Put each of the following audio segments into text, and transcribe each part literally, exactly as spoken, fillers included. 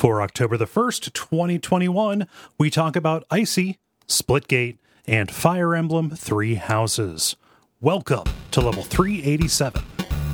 For October the first, twenty twenty-one, we talk about Icy, Splitgate, and Fire Emblem Three Houses. Welcome to level three eighty-seven.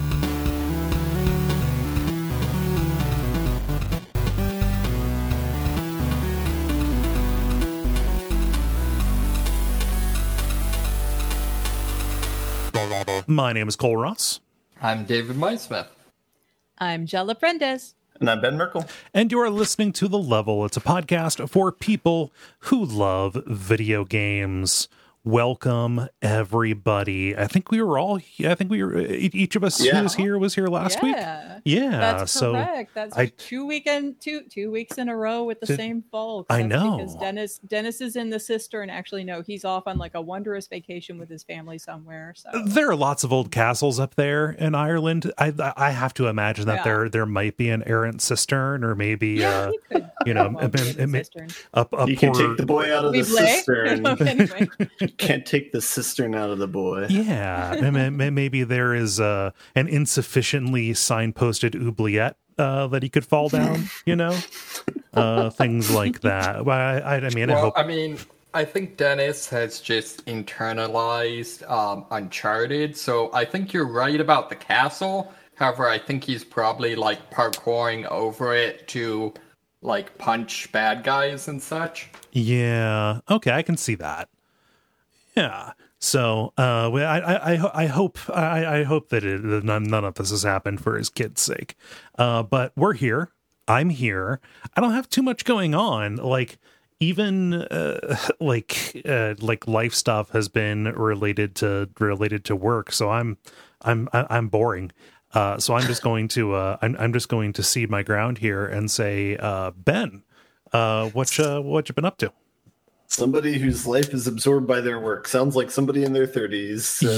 My name is Cole Ross. I'm David Meidsmith. I'm Jella Prendes. And I'm Ben Merkel. And you are listening to The Level. It's a podcast for people who love video games. Welcome, everybody. I think we were all, I think we were, each of us yeah. who was here was here last yeah. week. Yeah. That's so correct. That's I, two weekend, two two weeks in a row with the Did, same folks. I That's know. Because Dennis Dennis is in the cistern. Actually, no, he's off on like a wondrous vacation with his family somewhere. So there are lots of old castles up there in Ireland. I I have to imagine that yeah. there there might be an errant cistern, or maybe yeah, uh, he could, you know, well, it, it, it, a, a you poor, can take the boy out of the Webley. cistern. Anyway. Can't take the cistern out of the boy. Yeah, maybe there is uh, an insufficiently signposted oubliette uh, that he could fall down. You know, uh, things like that. Well, I, I mean, well, I hope. I mean, I think Dennis has just internalized um, Uncharted, so I think you're right about the castle. However, I think he's probably like parkouring over it to like punch bad guys and such. Yeah. Okay, I can see that. Yeah. So, uh, I, I, I, I hope, I, I hope that it, none, none of this has happened for his kid's sake. Uh, but we're here. I'm here. I don't have too much going on. Like, even, uh, like, uh, like life stuff has been related to, related to work. So I'm, I'm, I'm boring. Uh, so I'm just going to, uh, I'm, I'm just going to cede my ground here and say, uh, Ben, uh, what, uh, what you been up to? Somebody whose life is absorbed by their work. Sounds like somebody in their thirties. So.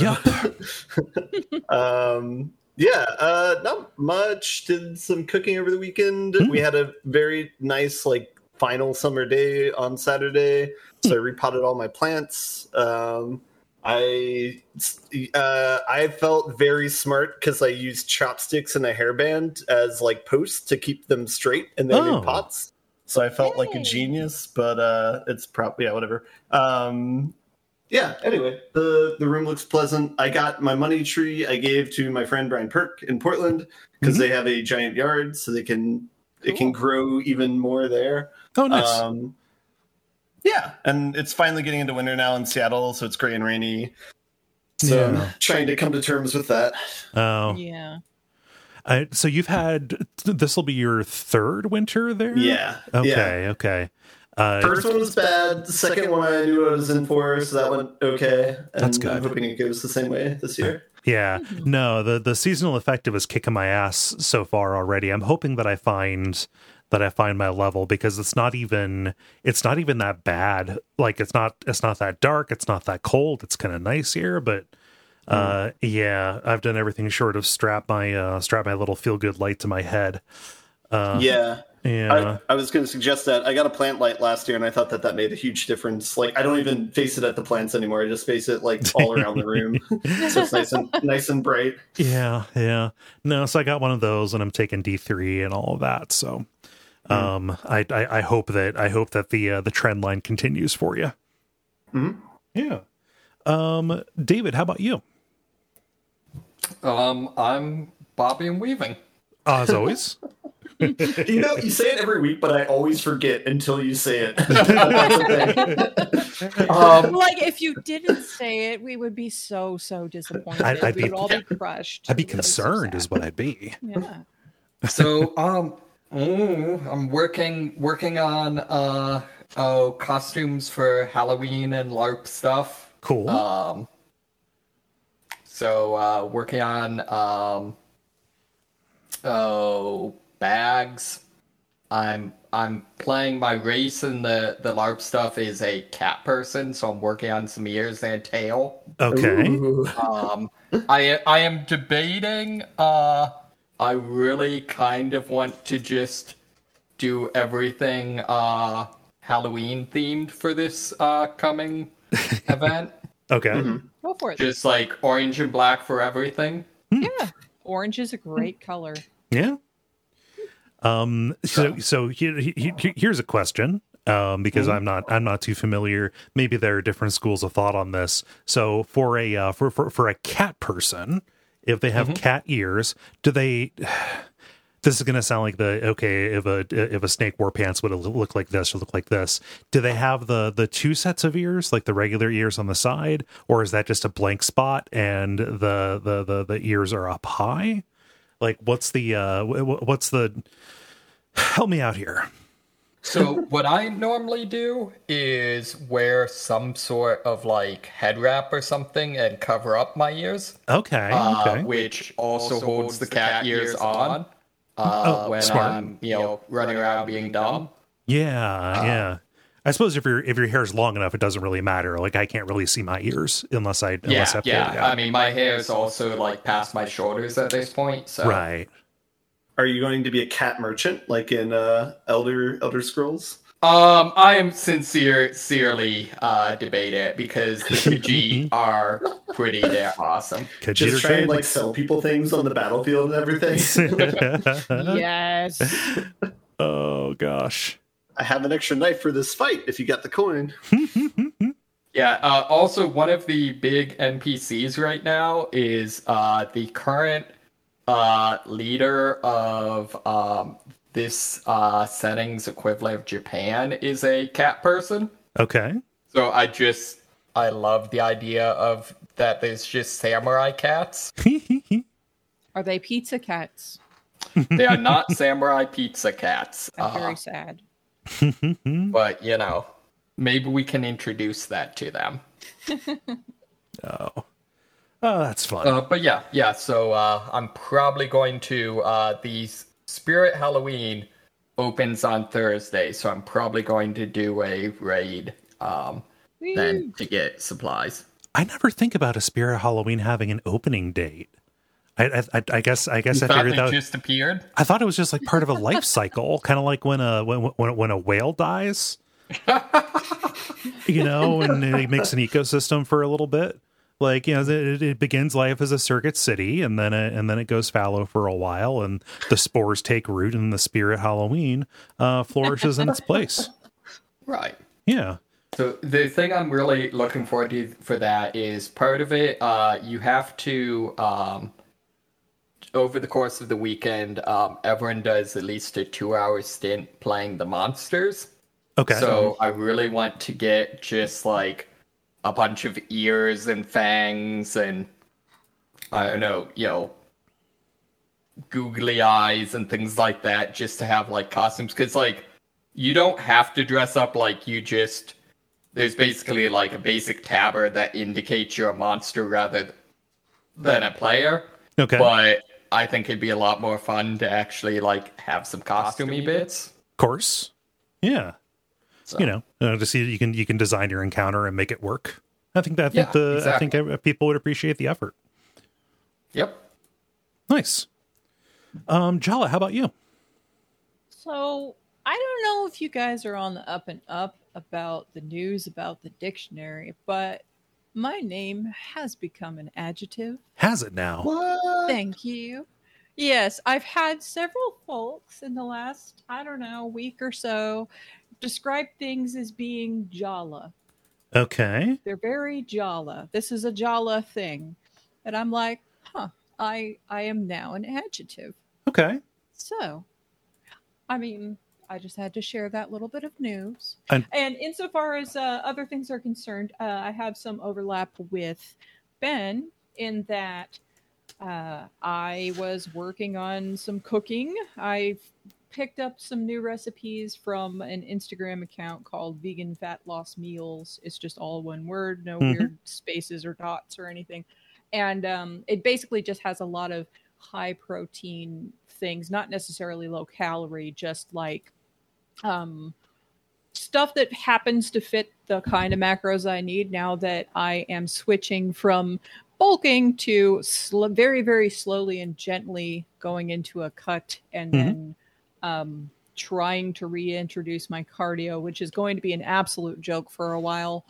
Yep. um, yeah, uh, not much. Did some cooking over the weekend. Mm. We had a very nice, like, final summer day on Saturday. So I repotted all my plants. Um, I uh, I felt very smart because I used chopsticks and a hairband as, like, posts to keep them straight in their oh. new pots. So I felt Yay. like a genius, but uh, it's probably, yeah, whatever. Um, yeah, anyway, the, the room looks pleasant. I got my money tree I gave to my friend Brian Perk in Portland because mm-hmm. they have a giant yard, so they can cool. it can grow even more there. Oh, nice. Um, yeah, and it's finally getting into winter now in Seattle, so it's gray and rainy. So yeah. I'm trying to come to terms with that. Oh. Yeah. Uh, so you've had, this will be your third winter there? Yeah. Okay, yeah. okay. Uh, First one was bad. The second one I knew I was in for, so that went okay. And that's good. I'm hoping it goes the same way this year. Yeah. No, the, the seasonal effective is kicking my ass so far already. I'm hoping that I find that I find my level, because it's not even it's not even that bad. Like, it's not it's not that dark, it's not that cold. It's kind of nice here, but Uh, yeah, I've done everything short of strap my uh, strap my little feel good light to my head. Uh, yeah, yeah. I, I was going to suggest that. I got a plant light last year, and I thought that that made a huge difference. Like, I don't even face it at the plants anymore. I just face it like all around the room, so it's nice and nice and bright. Yeah, yeah. No, so I got one of those, and I'm taking D three and all of that. So, um, mm. I, I I hope that I hope that the uh, the trend line continues for you. Mm-hmm. Yeah. Um, David, how about you? Um, I'm Bobby and weaving. Uh, as always. You know, you say it every week, but I always forget until you say it. um, like, if you didn't say it, we would be so, so disappointed. I'd, I'd we be, would all be crushed. I'd be concerned, so is what I'd be. Yeah. So, um, mm, I'm working working on uh oh costumes for Halloween and LARP stuff. Cool. Um. So, uh, working on, um, oh, bags. I'm, I'm playing my race in the, the LARP stuff is a cat person, so I'm working on some ears and a tail. Okay. Ooh. Um, I, I am debating, uh, I really kind of want to just do everything, uh, Halloween themed for this, uh, coming event. Okay. Mm-hmm. Go for it. Just like orange and black for everything. Yeah. Orange is a great color. Yeah. Um, so so he, he, he, here's a question. Um, because mm-hmm. I'm not I'm not too familiar. Maybe there are different schools of thought on this. So for a uh, for, for for a cat person, if they have mm-hmm. cat ears, do they? This is going to sound like the okay. If a if a snake wore pants, would it look like this or look like this? Do they have the the two sets of ears, like the regular ears on the side, or is that just a blank spot and the the the, the ears are up high? Like, what's the uh, what's the? Help me out here. So what I normally do is wear some sort of like head wrap or something and cover up my ears. Okay. Uh, okay. Which also holds the cat ears on uh, oh, when smart. I'm, you know, running around being dumb. Yeah, uh, yeah. I suppose if your if your hair's long enough, it doesn't really matter. Like I can't really see my ears unless I unless yeah, I yeah. pull it out. I mean, my hair is also like past my shoulders at this point. So. Right. Are you going to be a cat merchant like in uh, Elder Elder Scrolls? Um, I am sincere, sincerely uh, debate it because the Khajiit are pretty damn awesome. Khajiit Just try and like sell people things on the battlefield and everything. Yes. Oh gosh. I have an extra knife for this fight if you got the coin. Yeah, uh, also one of the big N P Cs right now is uh, the current uh, leader of um, this uh, setting's equivalent of Japan is a cat person. Okay. So I just, I love the idea of that there's just samurai cats. Are they pizza cats? They are not samurai pizza cats. I'm uh, very sad. But, you know, maybe we can introduce that to them. Oh. Oh, that's fun. Uh, but yeah, yeah, so uh, I'm probably going to, uh, the Spirit Halloween opens on Thursday, so I'm probably going to do a raid um, then to get supplies. I never think about a Spirit Halloween having an opening date. I, I, I guess I guess you I thought figured they that just appeared. I thought it was just like part of a life cycle, kind of like when a when when when a whale dies, you know, and it makes an ecosystem for a little bit. Like, you know, it, it begins life as a circuit city, and then it, and then it goes fallow for a while, and the spores take root, and the Spirit Halloween uh, flourishes in its place. Right. Yeah. So the thing I'm really looking forward to for that is part of it. Uh, you have to. Um, Over the course of the weekend, um, everyone does at least a two-hour stint playing the monsters. Okay. So I really want to get just like a bunch of ears and fangs and I don't know, you know, googly eyes and things like that, just to have like costumes. Because like you don't have to dress up, like you just there's basically like a basic tabard that indicates you're a monster rather than a player. Okay. But I think it'd be a lot more fun to actually like have some costumey bits. Of course. Yeah. So. You know, uh, to see you can you can design your encounter and make it work. I think that I think Yeah, the exactly. I think people would appreciate the effort. Yep. Nice. Um, Jala, how about you? So I don't know if you guys are on the up and up about the news about the dictionary, but my name has become an adjective. Has it now? What? Thank you. Yes, I've had several folks in the last, I don't know, week or so describe things as being jala. Okay. They're very jala. This is a jala thing. And I'm like, huh, I I am now an adjective. Okay. So, I mean, I just had to share that little bit of news. And, And insofar as uh, other things are concerned, uh, I have some overlap with Ben in that uh, I was working on some cooking. I picked up some new recipes from an Instagram account called Vegan Fat Loss Meals. It's just all one word, no Mhm. weird spaces or dots or anything. And um, it basically just has a lot of high protein things, not necessarily low calorie, just like um, stuff that happens to fit the kind of macros I need now that I am switching from bulking to sl- very, very slowly and gently going into a cut and Mhm. then um, trying to reintroduce my cardio, which is going to be an absolute joke for a while.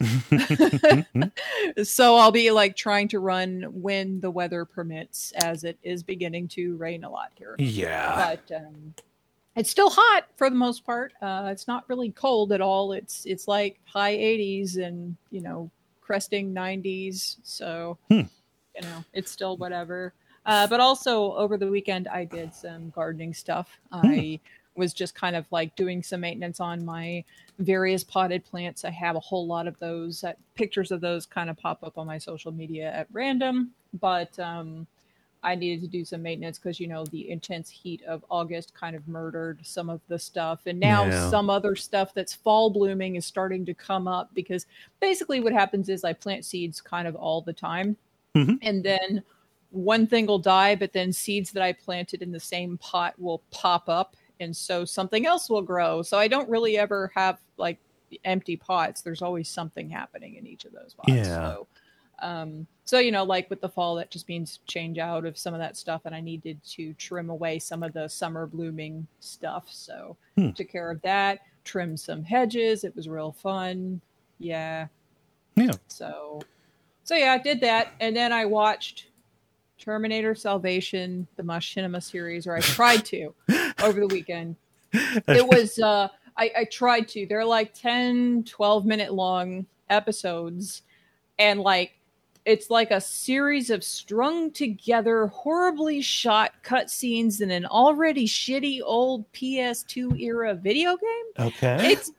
So I'll be like trying to run when the weather permits, as it is beginning to rain a lot here. yeah. But um, It's still hot for the most part. Uh, it's not really cold at all. It's it's like high eighties and, you know, cresting nineties. So, Hmm. you know, it's still whatever. Uh, but also over the weekend, I did some gardening stuff. I was just kind of like doing some maintenance on my various potted plants. I have a whole lot of those. Uh, pictures of those kind of pop up on my social media at random. But um, I needed to do some maintenance because, you know, the intense heat of August kind of murdered some of the stuff. And now Yeah. some other stuff that's fall blooming is starting to come up because basically what happens is I plant seeds kind of all the time. Mhm. And then one thing will die, but then seeds that I planted in the same pot will pop up. And so something else will grow. So I don't really ever have like empty pots. There's always something happening in each of those pots. Yeah. So, um, so, you know, like with the fall, that just means change out of some of that stuff. And I needed to trim away some of the summer blooming stuff. So Hmm. took care of that, trimmed some hedges. It was real fun. Yeah. Yeah. So, so yeah, I did that. And then I watched Terminator Salvation, the Machinima series, or I tried to over the weekend. It was, uh, I, I tried to. They're like ten, twelve minute long episodes. And like, it's like a series of strung together, horribly shot cutscenes in an already shitty old P S two era video game. Okay. It's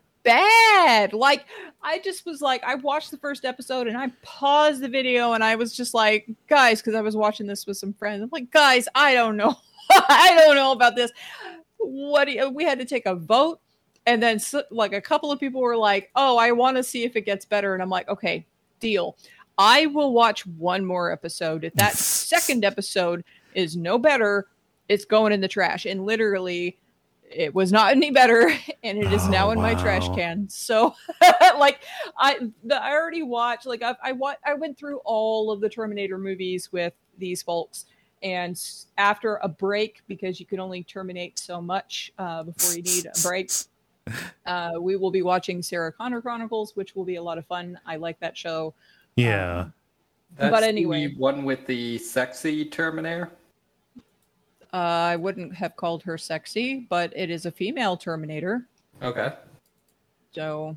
bad. Like, I just was like, I watched the first episode and I paused the video and I was just like, guys, because I was watching this with some friends. I'm like, guys, I don't know. I don't know about this. What do you, we had to take a vote. And then so, like a couple of people were like, oh, I want to see if it gets better. And I'm like, okay, deal. I will watch one more episode. If that second episode is no better, it's going in the trash. And literally, it was not any better, and it is Oh, now in my wow. trash can. So, like, I the, I already watched. Like, I I, wa- I went through all of the Terminator movies with these folks, and s- after a break, because you can only terminate so much uh, before you need a break, uh, we will be watching Sarah Connor Chronicles, which will be a lot of fun. I like that show. Yeah. Um, That's But anyway. the one with the sexy Terminator. uh, I wouldn't have called her sexy, but it is a female Terminator. Okay. So,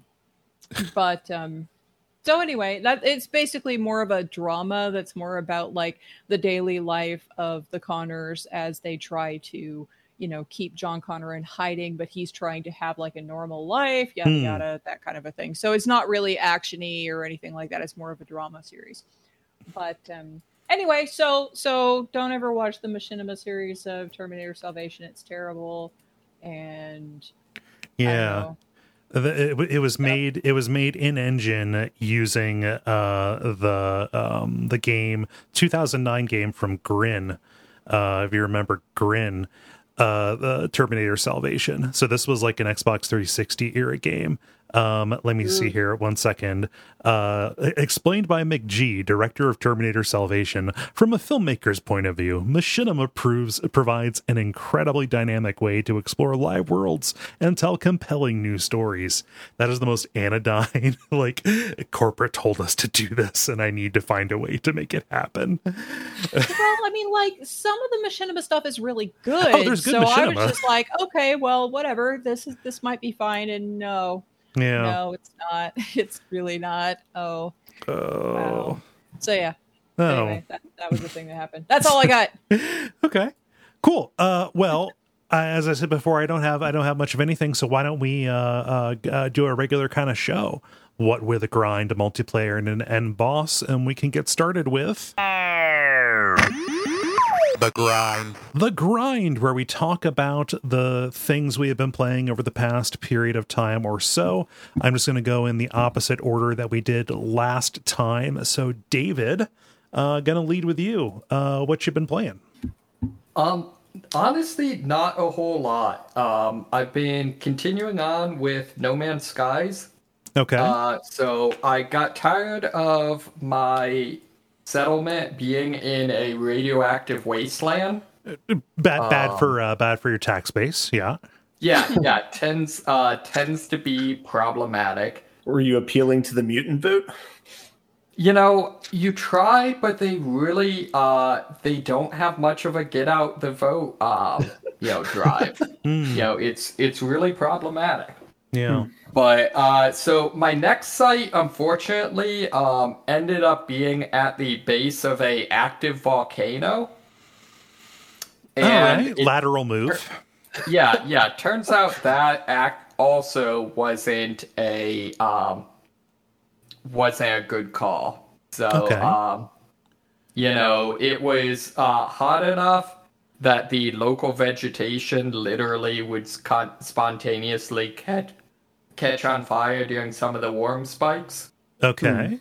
but um, so anyway, that it's basically more of a drama that's more about like the daily life of the Connors as they try to, you know, keep John Connor in hiding, but he's trying to have like a normal life, yada Hmm. yada, that kind of a thing. So it's not really actiony or anything like that. It's more of a drama series. But um, anyway, so so don't ever watch the Machinima series of Terminator Salvation. It's terrible, and I don't Yeah. know. The- It, it was made. It was made in engine using uh, the um, the game two thousand nine game from Grin. Uh, if you remember Grin, uh, the Terminator Salvation. So this was like an Xbox three sixty era game. Um, let me see here one second. Uh, explained by McGee, director of Terminator Salvation. From a filmmaker's point of view, Machinima proves, provides an incredibly dynamic way to explore live worlds and tell compelling new stories. That is the most anodyne, like, corporate told us to do this, and I need to find a way to make it happen. Well, I mean, like some of the Machinima stuff is really good. Oh, there's good so I Machinima. was just like, okay, well, whatever. This is this might be fine. And no, Yeah. no, it's not. It's really not. Oh, Oh. wow. So yeah. Oh. Anyway, that, that was the thing that happened. That's all I got. Okay. Cool. Uh, well, uh, as I said before, I don't have I don't have much of anything. So why don't we uh, uh, uh, do a regular kind of show? What with a grind, a multiplayer, and an end boss, and we can get started with The grind. The Grind, where we talk about the things we have been playing over the past period of time or so. I'm just going to go in the opposite order that we did last time. So, David, uh, going to lead with you. Uh, what you been playing? Um, honestly, not a whole lot. Um, I've been continuing on with No Man's Skies. Okay. Uh, so I got tired of my settlement being in a radioactive wasteland. bad, bad for uh, bad for your tax base. Yeah. Yeah, yeah, tends uh tends to be problematic. Were you appealing to the mutant vote? You know, you try, but they really uh they don't have much of a get out the vote. Um, you know, drive. Mm, You know, it's it's really problematic. yeah. But uh, so my next site, unfortunately, um, ended up being at the base of a active volcano. All And right. it- Lateral move. yeah, yeah. Turns out that act also wasn't a um, wasn't a good call. So, Okay. um, you know, it was uh, hot enough that the local vegetation literally would con- spontaneously catch catch on fire during some of the warm spikes. Okay.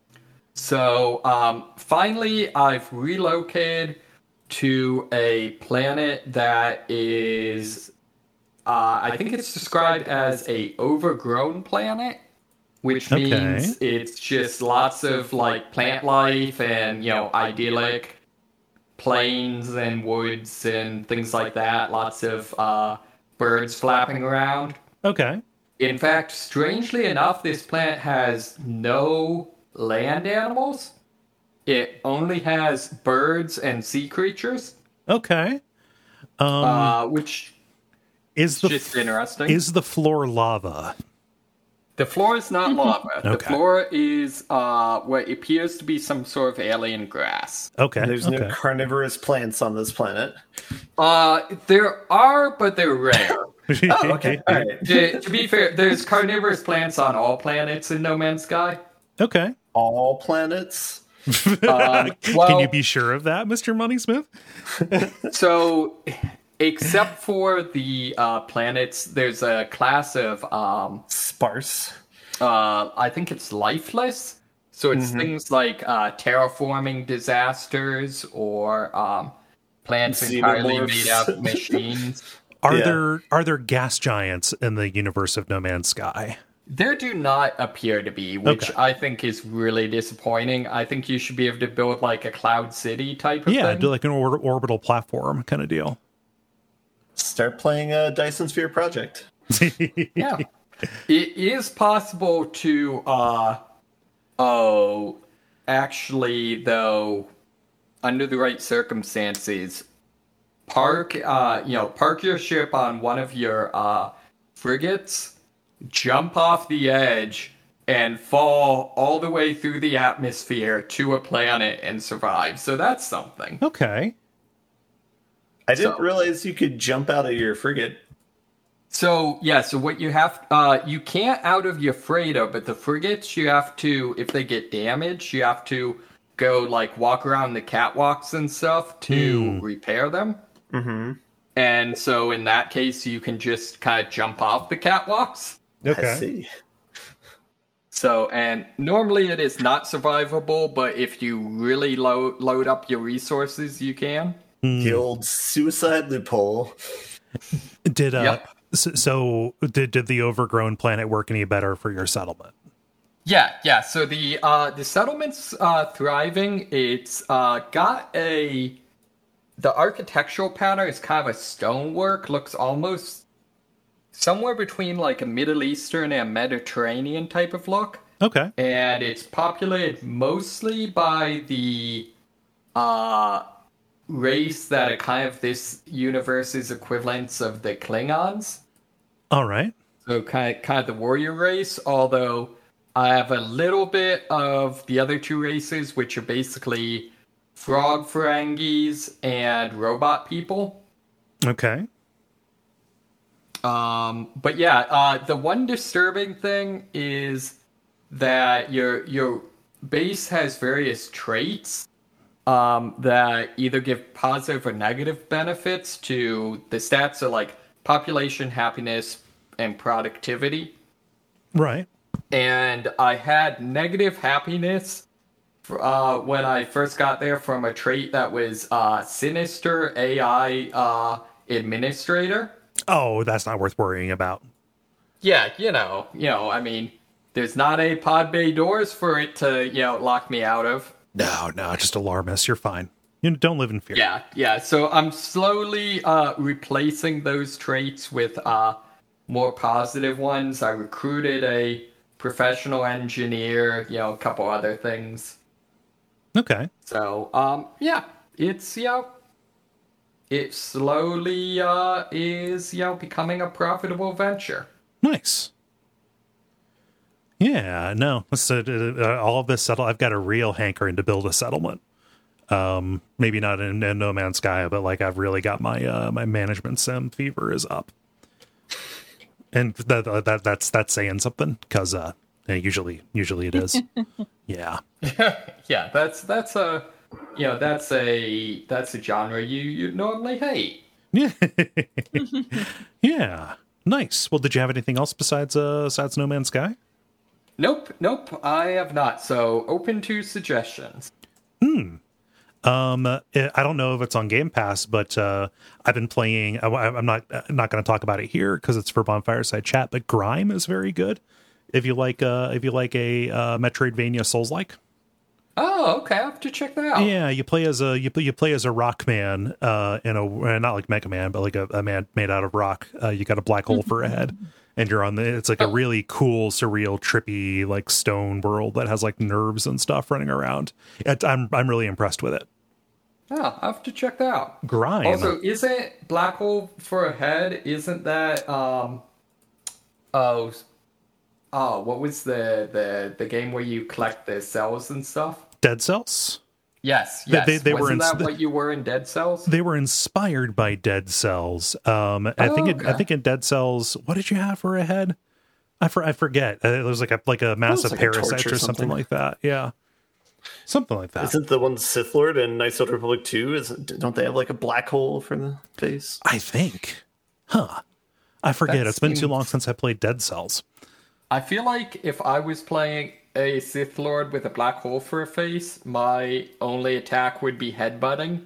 So, um, finally, I've relocated to a planet that is, uh, I think it's described as a overgrown planet, which Okay. means it's just lots of like plant life and, you know, idyllic plains and woods and things like that. Lots of uh, birds flapping around. Okay. In fact, strangely enough, this planet has no land animals. It only has birds and sea creatures, Okay. Um, uh, which is is the just interesting. is the floor lava? The floor is not lava. The Okay. floor is uh, what appears to be some sort of alien grass. Okay. There's okay. no carnivorous plants on this planet. Uh, there are, but they're rare. Oh, okay. All right. to, to be fair, there's carnivorous plants on all planets in No Man's Sky. Okay. All planets? Um, Can well, you be sure of that, Mister Moneysmith? So, except for the uh, planets, there's a class of, um, Sparse. uh, I think it's lifeless. So it's things like uh, terraforming disasters or um, plants entirely Xenomorphs. made out of machines. Are Yeah. there are there gas giants in the universe of No Man's Sky? There do not appear to be, which Okay. I think is really disappointing. I think you should be able to build like a Cloud City type of Yeah, thing. do like an or- orbital platform kind of deal. Start playing a Dyson Sphere project. Yeah. It is possible to uh oh actually though under the right circumstances park uh you know park your ship on one of your uh frigates, jump off the edge and fall all the way through the atmosphere to a planet and survive. So that's something. Okay. I didn't So- realize you could jump out of your frigate. So yeah, so what you have, uh, you can't out of your freighter, but the frigates you have to, if they get damaged, you have to go like walk around the catwalks and stuff to repair them. Mm-hmm. And so in that case, you can just kind of jump off the catwalks. I see. So and normally it is not survivable, but if you really load load up your resources, you can. The old suicide loophole. Did uh Yep. so, so did did the overgrown planet work any better for your settlement? Yeah, yeah. So the uh, the settlement's uh, thriving. It's uh, got a the architectural pattern is kind of a stonework. Looks almost somewhere between like a Middle Eastern and Mediterranean type of look, Okay. and it's populated mostly by the uh, race that are kind of this universe's equivalents of the Klingons. All right. So kind of, kind of the warrior race, although I have a little bit of the other two races, which are basically frog Ferengis and robot people. Okay. Um, but yeah, uh, the one disturbing thing is that your your base has various traits um, that either give positive or negative benefits to the stats. Are like population, happiness, and productivity. Right. And I had negative happiness uh, when I first got there from a trait that was uh, Sinister A I uh, Administrator. Oh, that's not worth worrying about. Yeah, you know, you know, I mean, there's not a pod bay doors for it to, you know, lock me out of. No, no, just alarmist. You're fine. You don't live in fear. Yeah, yeah. So I'm slowly uh, replacing those traits with uh, more positive ones. I recruited a professional engineer, you know, a couple other things. Okay. So, um, yeah, it's, you know, it slowly uh, is, you know, becoming a profitable venture. Nice. Yeah, no, so, uh, all of this settle. I've got a real hankering to build a settlement. Um, maybe not in, in No Man's Sky, but like I've really got my uh, my management sim fever is up, and that that that's that's saying something because uh, usually usually it is. Yeah, yeah, that's that's a you know that's a that's a genre you you normally hate. Yeah, yeah, nice. Well, did you have anything else besides uh besides No Man's Sky? Nope, nope, I have not. So open to suggestions. Hmm. Um, I don't know if it's on Game Pass, but uh, I've been playing. I, I'm not not going to talk about it here because it's for Bonfireside Chat. But Grime is very good. If you like, uh, if you like a uh, Metroidvania Souls-like. Oh, okay. I have to check that out. Yeah, you play as a you play, you play as a rock man, uh, in a not like Mega Man, but like a, a man made out of rock. Uh, you got a black hole for a head. And you're on the, it's like a really cool, surreal, trippy, like stone world that has like nerves and stuff running around. It, I'm I'm really impressed with it. Yeah, I have to check that out. Grime. Also, isn't Black Hole for a Head? Isn't that um? Oh, oh, what was the the the game where you collect the cells and stuff? Dead Cells. Yes, yes. They, they Wasn't were ins- that what you were in Dead Cells? They were inspired by Dead Cells. Um, I Oh, think it, I okay. think in Dead Cells, what did you have for a head? I for, I forget. Uh, It was like a like a massive like a torch parasite or or something something. like that. Yeah, something like that. Isn't the one Sith Lord in Knights of the Republic two? Is don't they have like a black hole for the face? I think, huh? I forget. That It's been too seems- long since I played Dead Cells. I feel like if I was playing a Sith Lord with a black hole for a face, my only attack would be headbutting.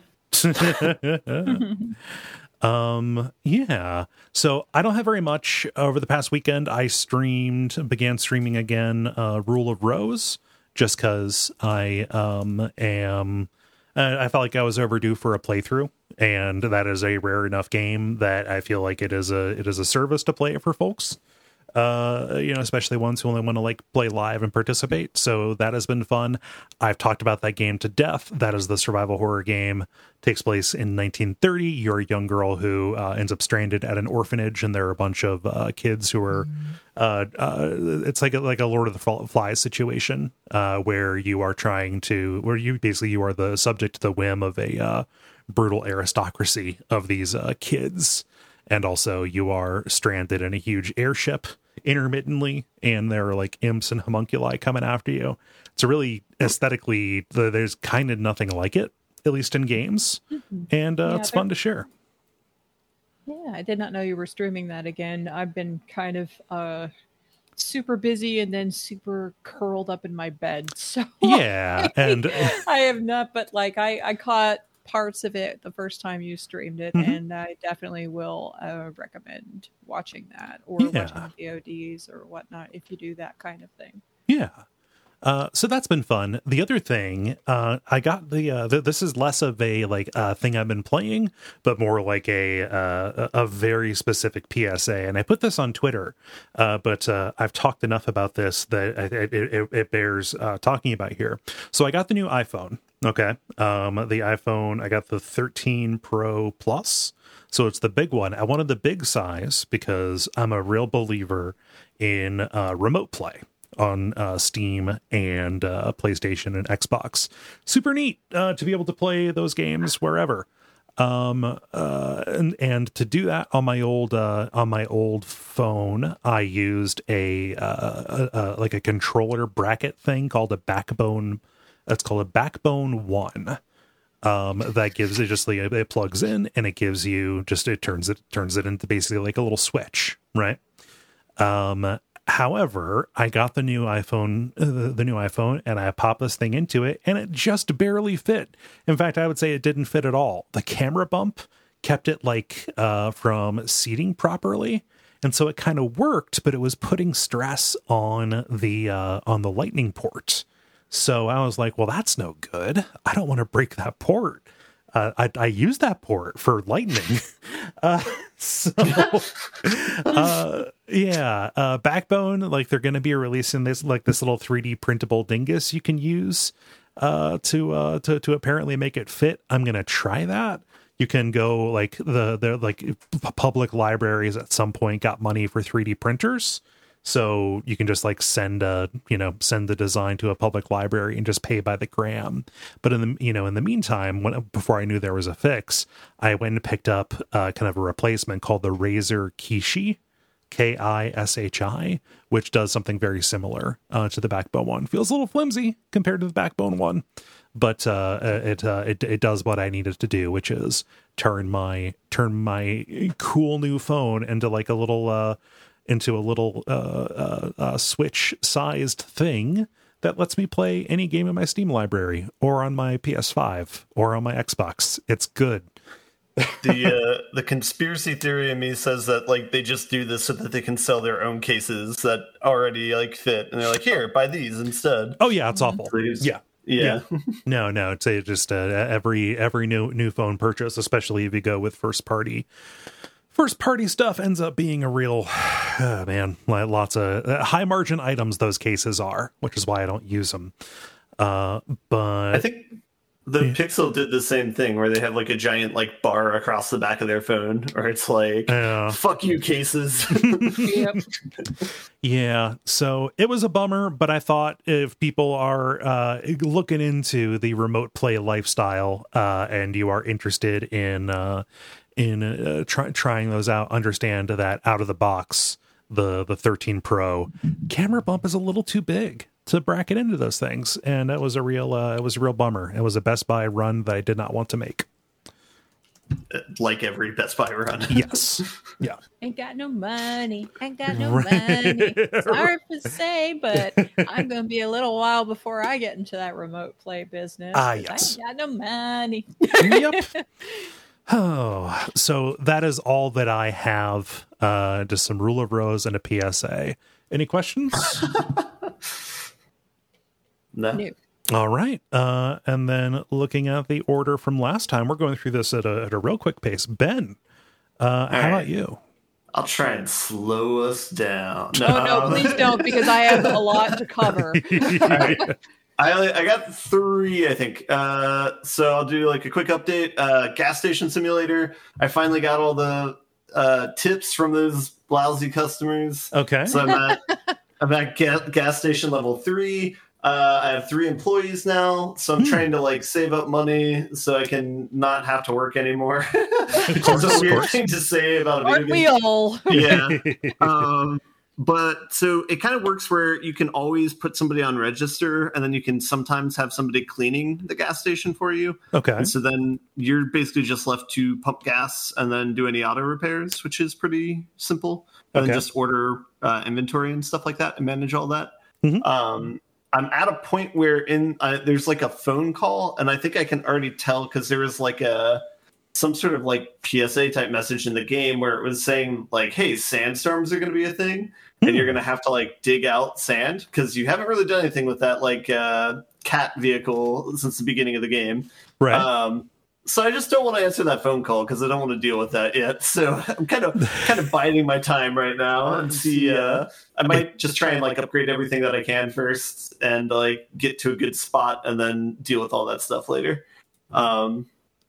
Um, yeah. So I don't have very much over the past weekend. I streamed, began streaming again, uh, Rule of Rose, just cause I, um, am, uh, I felt like I was overdue for a playthrough, and that is a rare enough game that I feel like it is a, it is a service to play it for folks. Uh, you know, especially ones who only want to like play live and participate. So that has been fun. I've talked about that game to death. That is the survival horror game. Takes place in nineteen thirty. You're a young girl who uh, ends up stranded at an orphanage, and there are a bunch of uh, kids who are. Uh, uh, it's like a, like a Lord of the Flies situation, uh, where you are trying to, where you basically you are the subject to the whim of a uh, brutal aristocracy of these uh, kids. And also you are stranded in a huge airship intermittently, and there are like imps and homunculi coming after you. It's a really aesthetically, there's kind of nothing like it, at least in games. Mm-hmm. And uh, Yeah, it's fun to share. Yeah, I did not know you were streaming that again. I've been kind of uh, super busy and then super curled up in my bed. So Yeah. And I have not, but like I, I caught parts of it the first time you streamed it, Mhm. and I definitely will uh, recommend watching that or Yeah. watching the V O Ds or whatnot if you do that kind of thing. yeah. Uh, so that's been fun. The other thing, uh, I got the, uh, th- this is less of a like uh, thing I've been playing, but more like a, uh, a very specific P S A. And I put this on Twitter, uh, but uh, I've talked enough about this that it, it, it bears uh, talking about here. So I got the new iPhone. Okay. Um, the iPhone, I got the thirteen Pro Plus. So it's the big one. I wanted the big size because I'm a real believer in uh, remote play on uh, Steam and uh, PlayStation and Xbox. Super neat uh, to be able to play those games wherever. Um, uh, and and to do that on my old uh, on my old phone, I used a, uh, a, a like a controller bracket thing called a Backbone. That's called a Backbone One. Um, that gives it just like it plugs in and it gives you just it turns it turns it into basically like a little switch, right? Um, however, I got the new iPhone, uh, the new iPhone, and I popped this thing into it, and it just barely fit. In fact, I would say it didn't fit at all. The camera bump kept it like uh, from seating properly, and so it kind of worked, but it was putting stress on the uh, on the Lightning port. So I was like, well, that's no good. I don't want to break that port. Uh, I, I use that port for Lightning. uh, so, uh, yeah, uh, Backbone, like they're going to be releasing this, like this little three D printable dingus you can use uh, to, uh, to, to apparently make it fit. I'm going to try that You can go like the the like public libraries at some point got money for three D printers. So you can just like send a, you know, send the design to a public library and just pay by the gram. But in the, you know, in the meantime, when before I knew there was a fix, I went and picked up uh, kind of a replacement called the Razer Kishi, K I S H I, which does something very similar uh, to the Backbone one. Feels a little flimsy compared to the Backbone one, but uh, it, uh, it it does what I needed to do, which is turn my turn my cool new phone into like a little. Uh, into a little uh, uh, uh, Switch-sized thing that lets me play any game in my Steam library, or on my P S five, or on my Xbox. It's good. the uh, the conspiracy theory in me says that like they just do this so that they can sell their own cases that already like fit, and they're like, here, buy these instead. Oh yeah, it's awful. Please. Yeah. Yeah. yeah. No, no, it's a, just uh, every every new new phone purchase, especially if you go with first party. First party stuff ends up being a real, oh man, lots of uh, high margin items those cases are, which is why I don't use them. Uh, but I think the yeah. Pixel did the same thing where they have like a giant like bar across the back of their phone, or it's like, uh, fuck you cases. Yep. Yeah, so it was a bummer, but I thought if people are uh, looking into the remote play lifestyle uh, and you are interested in uh, in uh, try, trying those out, understand that out of the box, the the thirteen Pro camera bump is a little too big to bracket into those things, and that was a real uh, it was a real bummer. It was a Best Buy run that I did not want to make. Like every Best Buy run. Yes. Yeah. Ain't got no money. Ain't got no right. money. Sorry to say, but I'm going to be a little while before I get into that remote play business. Ah, yes. I ain't got no money. Yep. Oh, so that is all that I have. Uh, just some rule of rose and a P S A. Any questions? No. no. All right. Uh, and then looking at the order from last time, we're going through this at a, at a real quick pace. Ben, uh, how right. about you? I'll try and slow us down. No, oh, no, please don't, because I have a lot to cover. Right. I I got three, I think. Uh, so I'll do like a quick update. Uh, gas station simulator. I finally got all the uh, tips from those lousy customers. Okay. So I'm at I'm at ga- gas station level three. Uh, I have three employees now, so I'm mm. trying to like save up money so I can not have to work anymore. It's a weird thing to say about a Aren't we all? Yeah. um, but so it kind of works where you can always put somebody on register, and then you can sometimes have somebody cleaning the gas station for you. Okay. And so then you're basically just left to pump gas and then do any auto repairs, which is pretty simple. And okay. then just order uh, inventory and stuff like that and manage all that. Mm-hmm. Um, I'm at a point where in uh, there's like a phone call, and I think I can already tell because there was like a some sort of like P S A type message in the game where it was saying like, "Hey, sandstorms are going to be a thing, mm. and you're going to have to like dig out sand because you haven't really done anything with that like uh, cat vehicle since the beginning of the game." Right. Um, so I just don't want to answer that phone call because I don't want to deal with that yet. So I'm kind of kind of biding my time right now and see. Uh, I might just try and like upgrade everything that I can first and like get to a good spot and then deal with all that stuff later. Um,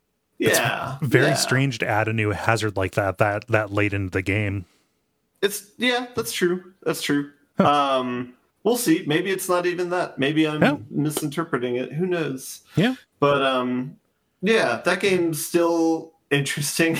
yeah, it's very yeah. strange to add a new hazard like that that that late into the game. It's yeah, that's true. That's true. Huh. Um, we'll see. Maybe it's not even that. Maybe I'm yeah. misinterpreting it. Who knows? Yeah, but um. Yeah, that game's still interesting.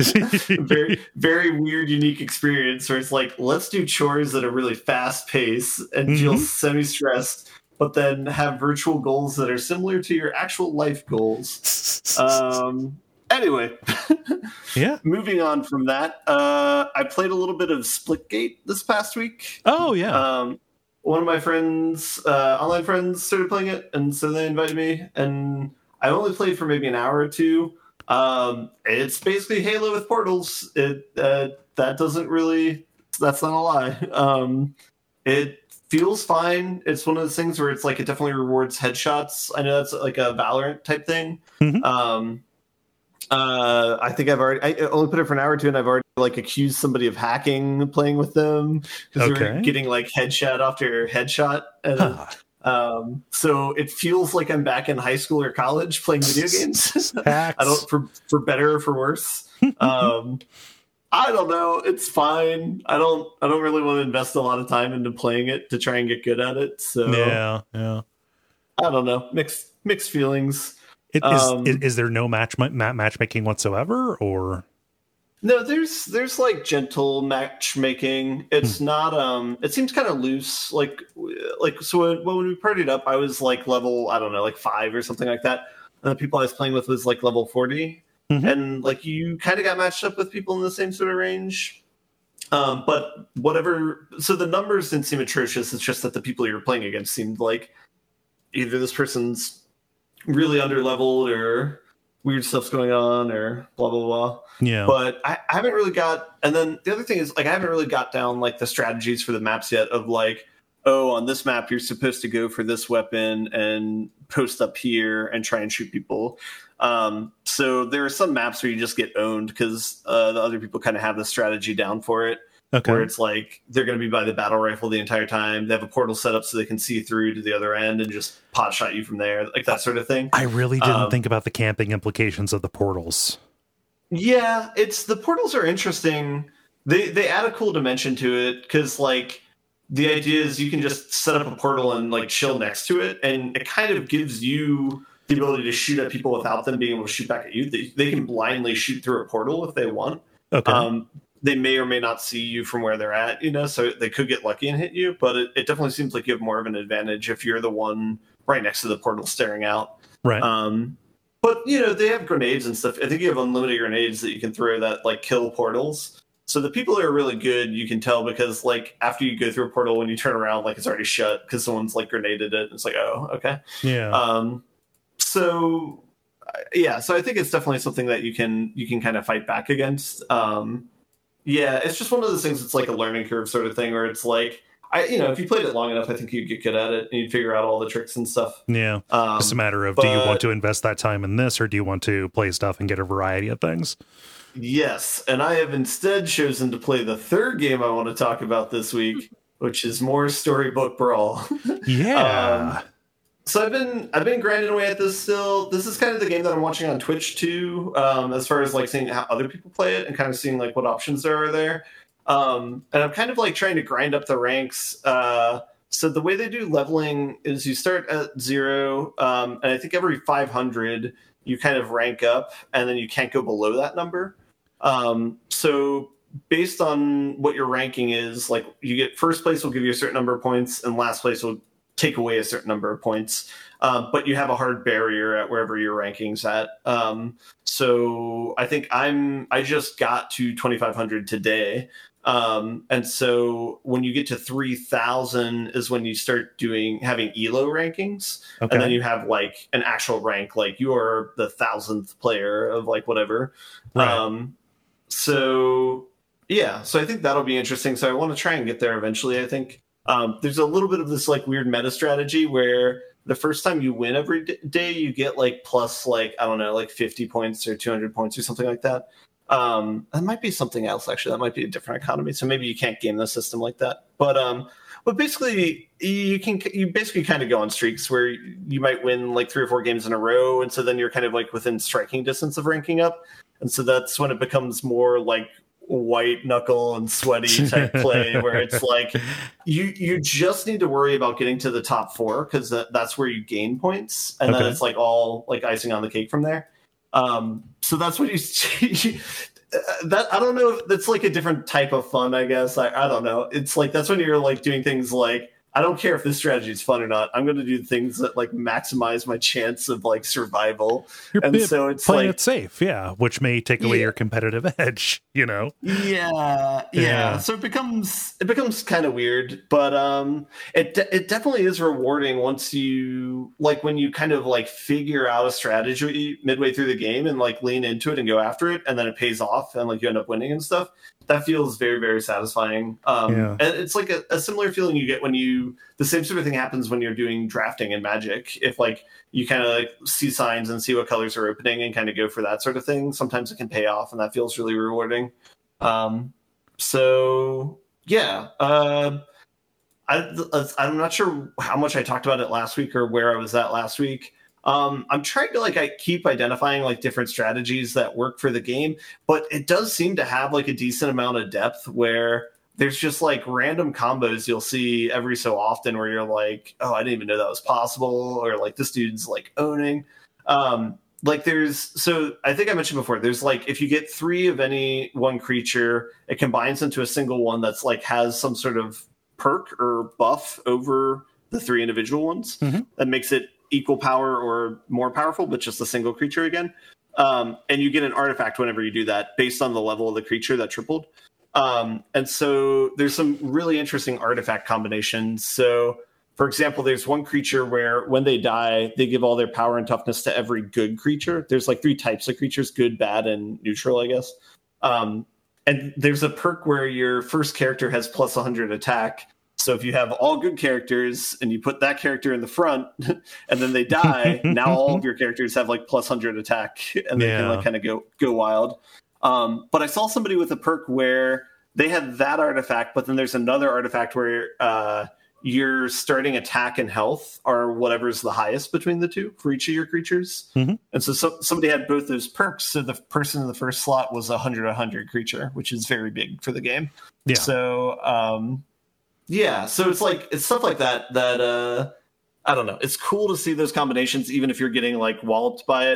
very, very weird, unique experience where it's like, let's do chores at a really fast pace and mm-hmm. feel semi-stressed, but then have virtual goals that are similar to your actual life goals. um, anyway, yeah. Moving on from that, uh, I played a little bit of Splitgate this past week. Oh, yeah. Um, one of my friends, uh, online friends, started playing it, and so they invited me, and I only played for maybe an hour or two. Um, it's basically Halo with portals. It uh, that doesn't really. That's not a lie. Um, it feels fine. It's one of those things where it's like it definitely rewards headshots. I know that's like a Valorant type thing. Mm-hmm. Um, uh, I think I've already. I only put it for an hour or two, and I've already like accused somebody of hacking playing with them because okay. they were getting like headshot after headshot. And, huh. Um, so it feels like I'm back in high school or college playing video games. I don't for for better or for worse. Um, I don't know. It's fine. I don't. I don't really want to invest a lot of time into playing it to try and get good at it. So yeah, yeah. I don't know. Mixed mixed feelings. It, um, is, is there no match matchmaking whatsoever, or no? There's there's like gentle matchmaking. It's hmm. not. Um, it seems kind of loose. Like like so when, when we partied up, I was like level I don't know like five or something like that. And the people I was playing with was like level forty. Mm-hmm. And like you kind of got matched up with people in the same sort of range. Um, but whatever, so the numbers didn't seem atrocious. It's just that the people you were playing against seemed like either this person's really underleveled or weird stuff's going on or blah, blah, blah. Yeah. But I, I haven't really got, and then the other thing is like, I haven't really got down like the strategies for the maps yet of like, oh, on this map, you're supposed to go for this weapon and post up here and try and shoot people. Um, so there are some maps where you just get owned because uh, the other people kind of have the strategy down for it. Okay. Where it's like they're going to be by the battle rifle the entire time. They have a portal set up so they can see through to the other end and just pot shot you from there, like that sort of thing. I really didn't um, think about the camping implications of the portals. Yeah, it's the portals are interesting. They they add a cool dimension to it because like the idea is you can just set up a portal and like chill next to it, and it kind of gives you the ability to shoot at people without them being able to shoot back at you. They, they can blindly shoot through a portal if they want. Okay. Um, they may or may not see you from where they're at, you know, so they could get lucky and hit you, but it, it definitely seems like you have more of an advantage if you're the one right next to the portal staring out. Right. Um, but, you know, they have grenades and stuff. I think you have unlimited grenades that you can throw that, like, kill portals. So the people who are really good, you can tell because, like, after you go through a portal, when you turn around, like, it's already shut because someone's, like, grenaded it. It's like, oh, okay. Yeah. Um, so, yeah, so I think it's definitely something that you can you can kind of fight back against. Um, yeah, it's just one of those things. It's like a learning curve sort of thing where it's like, I you know, if you played it long enough, I think you'd get good at it and you'd figure out all the tricks and stuff. Yeah, um, it's a matter of but, do you want to invest that time in this or do you want to play stuff and get a variety of things? Yes, and I have instead chosen to play the third game I want to talk about this week, which is more Storybook Brawl. Yeah. um, So I've been I've been grinding away at this still. This is kind of the game that I'm watching on Twitch too, um, as far as like seeing how other people play it and kind of seeing like what options there are there. Um, and I'm kind of like trying to grind up the ranks. Uh, so the way they do leveling is you start at zero, um, and I think every five hundred you kind of rank up, and then you can't go below that number. Um, so based on what your ranking is, like you get first place will give you a certain number of points, and last place will take away a certain number of points, um, but you have a hard barrier at wherever your ranking's at. Um, so I think I'm I just got to twenty-five hundred today, um, and so when you get to three thousand is when you start doing having E L O rankings, okay. And then you have like an actual rank, like you are the thousandth player of like whatever. Right. Um, so yeah, so I think that'll be interesting. So I want to try and get there eventually. I think. Um, there's a little bit of this like weird meta strategy where the first time you win every d- day, you get like plus like, I don't know, like fifty points or two hundred points or something like that. Um, that might be something else, actually. That might be a different economy. So maybe you can't game the system like that. But um, but basically, you can you basically kind of go on streaks where you might win like three or four games in a row. And so then you're kind of like within striking distance of ranking up. And so that's when it becomes more like white knuckle and sweaty type play where it's like you you just need to worry about getting to the top four because that, that's where you gain points and okay. then it's like all like icing on the cake from there. Um so that's what you that I don't know if that's like a different type of fun, I guess. I, I don't know. It's like that's when you're like doing things like I don't care if this strategy is fun or not. I'm going to do things that like maximize my chance of like survival. You're and so it's playing like it safe, yeah, which may take away yeah. your competitive edge, you know. Yeah, yeah, yeah. So it becomes it becomes kind of weird, but um, it de- it definitely is rewarding once you like when you kind of like figure out a strategy midway through the game and like lean into it and go after it, and then it pays off and like you end up winning and stuff. That feels very, very satisfying. Um, yeah. And it's like a, a similar feeling you get when you, the same sort of thing happens when you're doing drafting in Magic. If like you kind of like see signs and see what colors are opening and kind of go for that sort of thing, sometimes it can pay off and that feels really rewarding. Um, so yeah, uh, I, I'm not sure how much I talked about it last week or where I was at last week. Um, I'm trying to like I keep identifying like different strategies that work for the game, but it does seem to have like a decent amount of depth where there's just like random combos you'll see every so often where you're like, oh, I didn't even know that was possible, or like this dude's like owning. Um, like there's so I think I mentioned before, there's like if you get three of any one creature, it combines into a single one that's like has some sort of perk or buff over the three individual ones mm-hmm. that makes it equal power or more powerful, but just a single creature again. Um, and you get an artifact whenever you do that based on the level of the creature that tripled. Um, and so there's some really interesting artifact combinations. So, for example, there's one creature where when they die, they give all their power and toughness to every good creature. There's like three types of creatures, good, bad, and neutral, I guess. Um, and there's a perk where your first character has plus one hundred attack. So if you have all good characters and you put that character in the front and then they die, now all of your characters have like plus one hundred attack and they yeah. can like kind of go go wild. Um, but I saw somebody with a perk where they had that artifact, but then there's another artifact where uh, your starting attack and health are whatever's the highest between the two for each of your creatures. Mm-hmm. And so, so somebody had both those perks. So the person in the first slot was a one hundred one hundred creature, which is very big for the game. Yeah. So... Um, Yeah, so it's like it's stuff like that that uh, I don't know. It's cool to see those combinations, even if you're getting like walloped by it.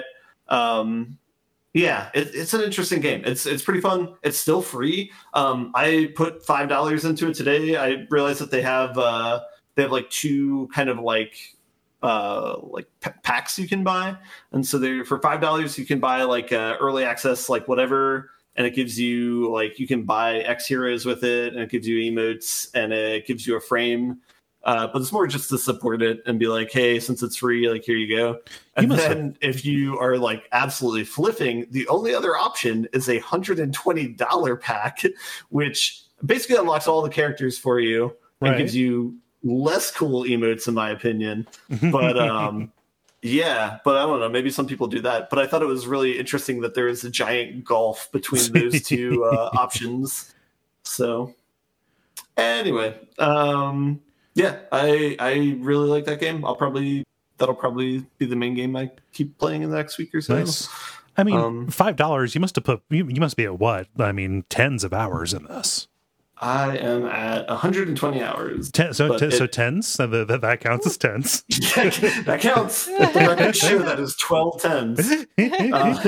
Um, yeah, it, it's an interesting game. It's it's pretty fun. It's still free. Um, I put five dollars into it today. I realized that they have uh, they have like two kind of like uh, like p- packs you can buy, and so they for five dollars you can buy like uh, early access, like whatever. And it gives you, like, you can buy X heroes with it, and it gives you emotes, and it gives you a frame. Uh, but it's more just to support it and be like, hey, since it's free, like, here you go. And you then have... if you are, like, absolutely flipping, the only other option is a one hundred twenty dollars pack, which basically unlocks all the characters for you and right. gives you less cool emotes, in my opinion. But, um... yeah, but I don't know. Maybe some people do that. But I thought it was really interesting that there is a giant gulf between those two uh, options. So anyway, um, yeah, I I really like that game. I'll probably that'll probably be the main game I keep playing in the next week or so. Nice. I mean, um, five dollars. You must have put. You, you must be at what? I mean, tens of hours in this. I am at one hundred twenty hours. Ten, so, t- it, so tens. So the, the, that counts as tens. Yeah, that counts. The record show that is twelve tens. Uh,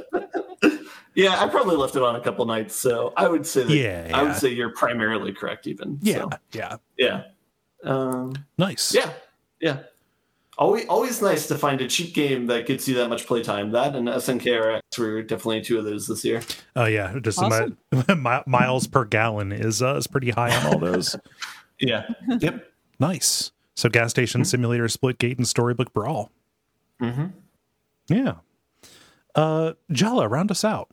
yeah, I probably left it on a couple nights, so I would say that, yeah, yeah. I would say you're primarily correct. Even yeah, so. yeah, yeah. Um, nice. Yeah, yeah. Always, always nice to find a cheap game that gets you that much playtime. That and S N K R X were definitely two of those this year. Oh yeah, just Awesome. my, miles per gallon is uh, is pretty high on all those. Yeah. Yep. Nice. So Gas Station Mm-hmm. Simulator, Splitgate, and Storybook Brawl. Mm-hmm. Yeah. Uh, Jella, round us out.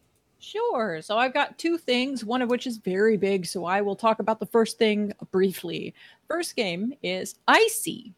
Sure. So I've got two things, one of which is very big, so I will talk about the first thing briefly. First game is Icy.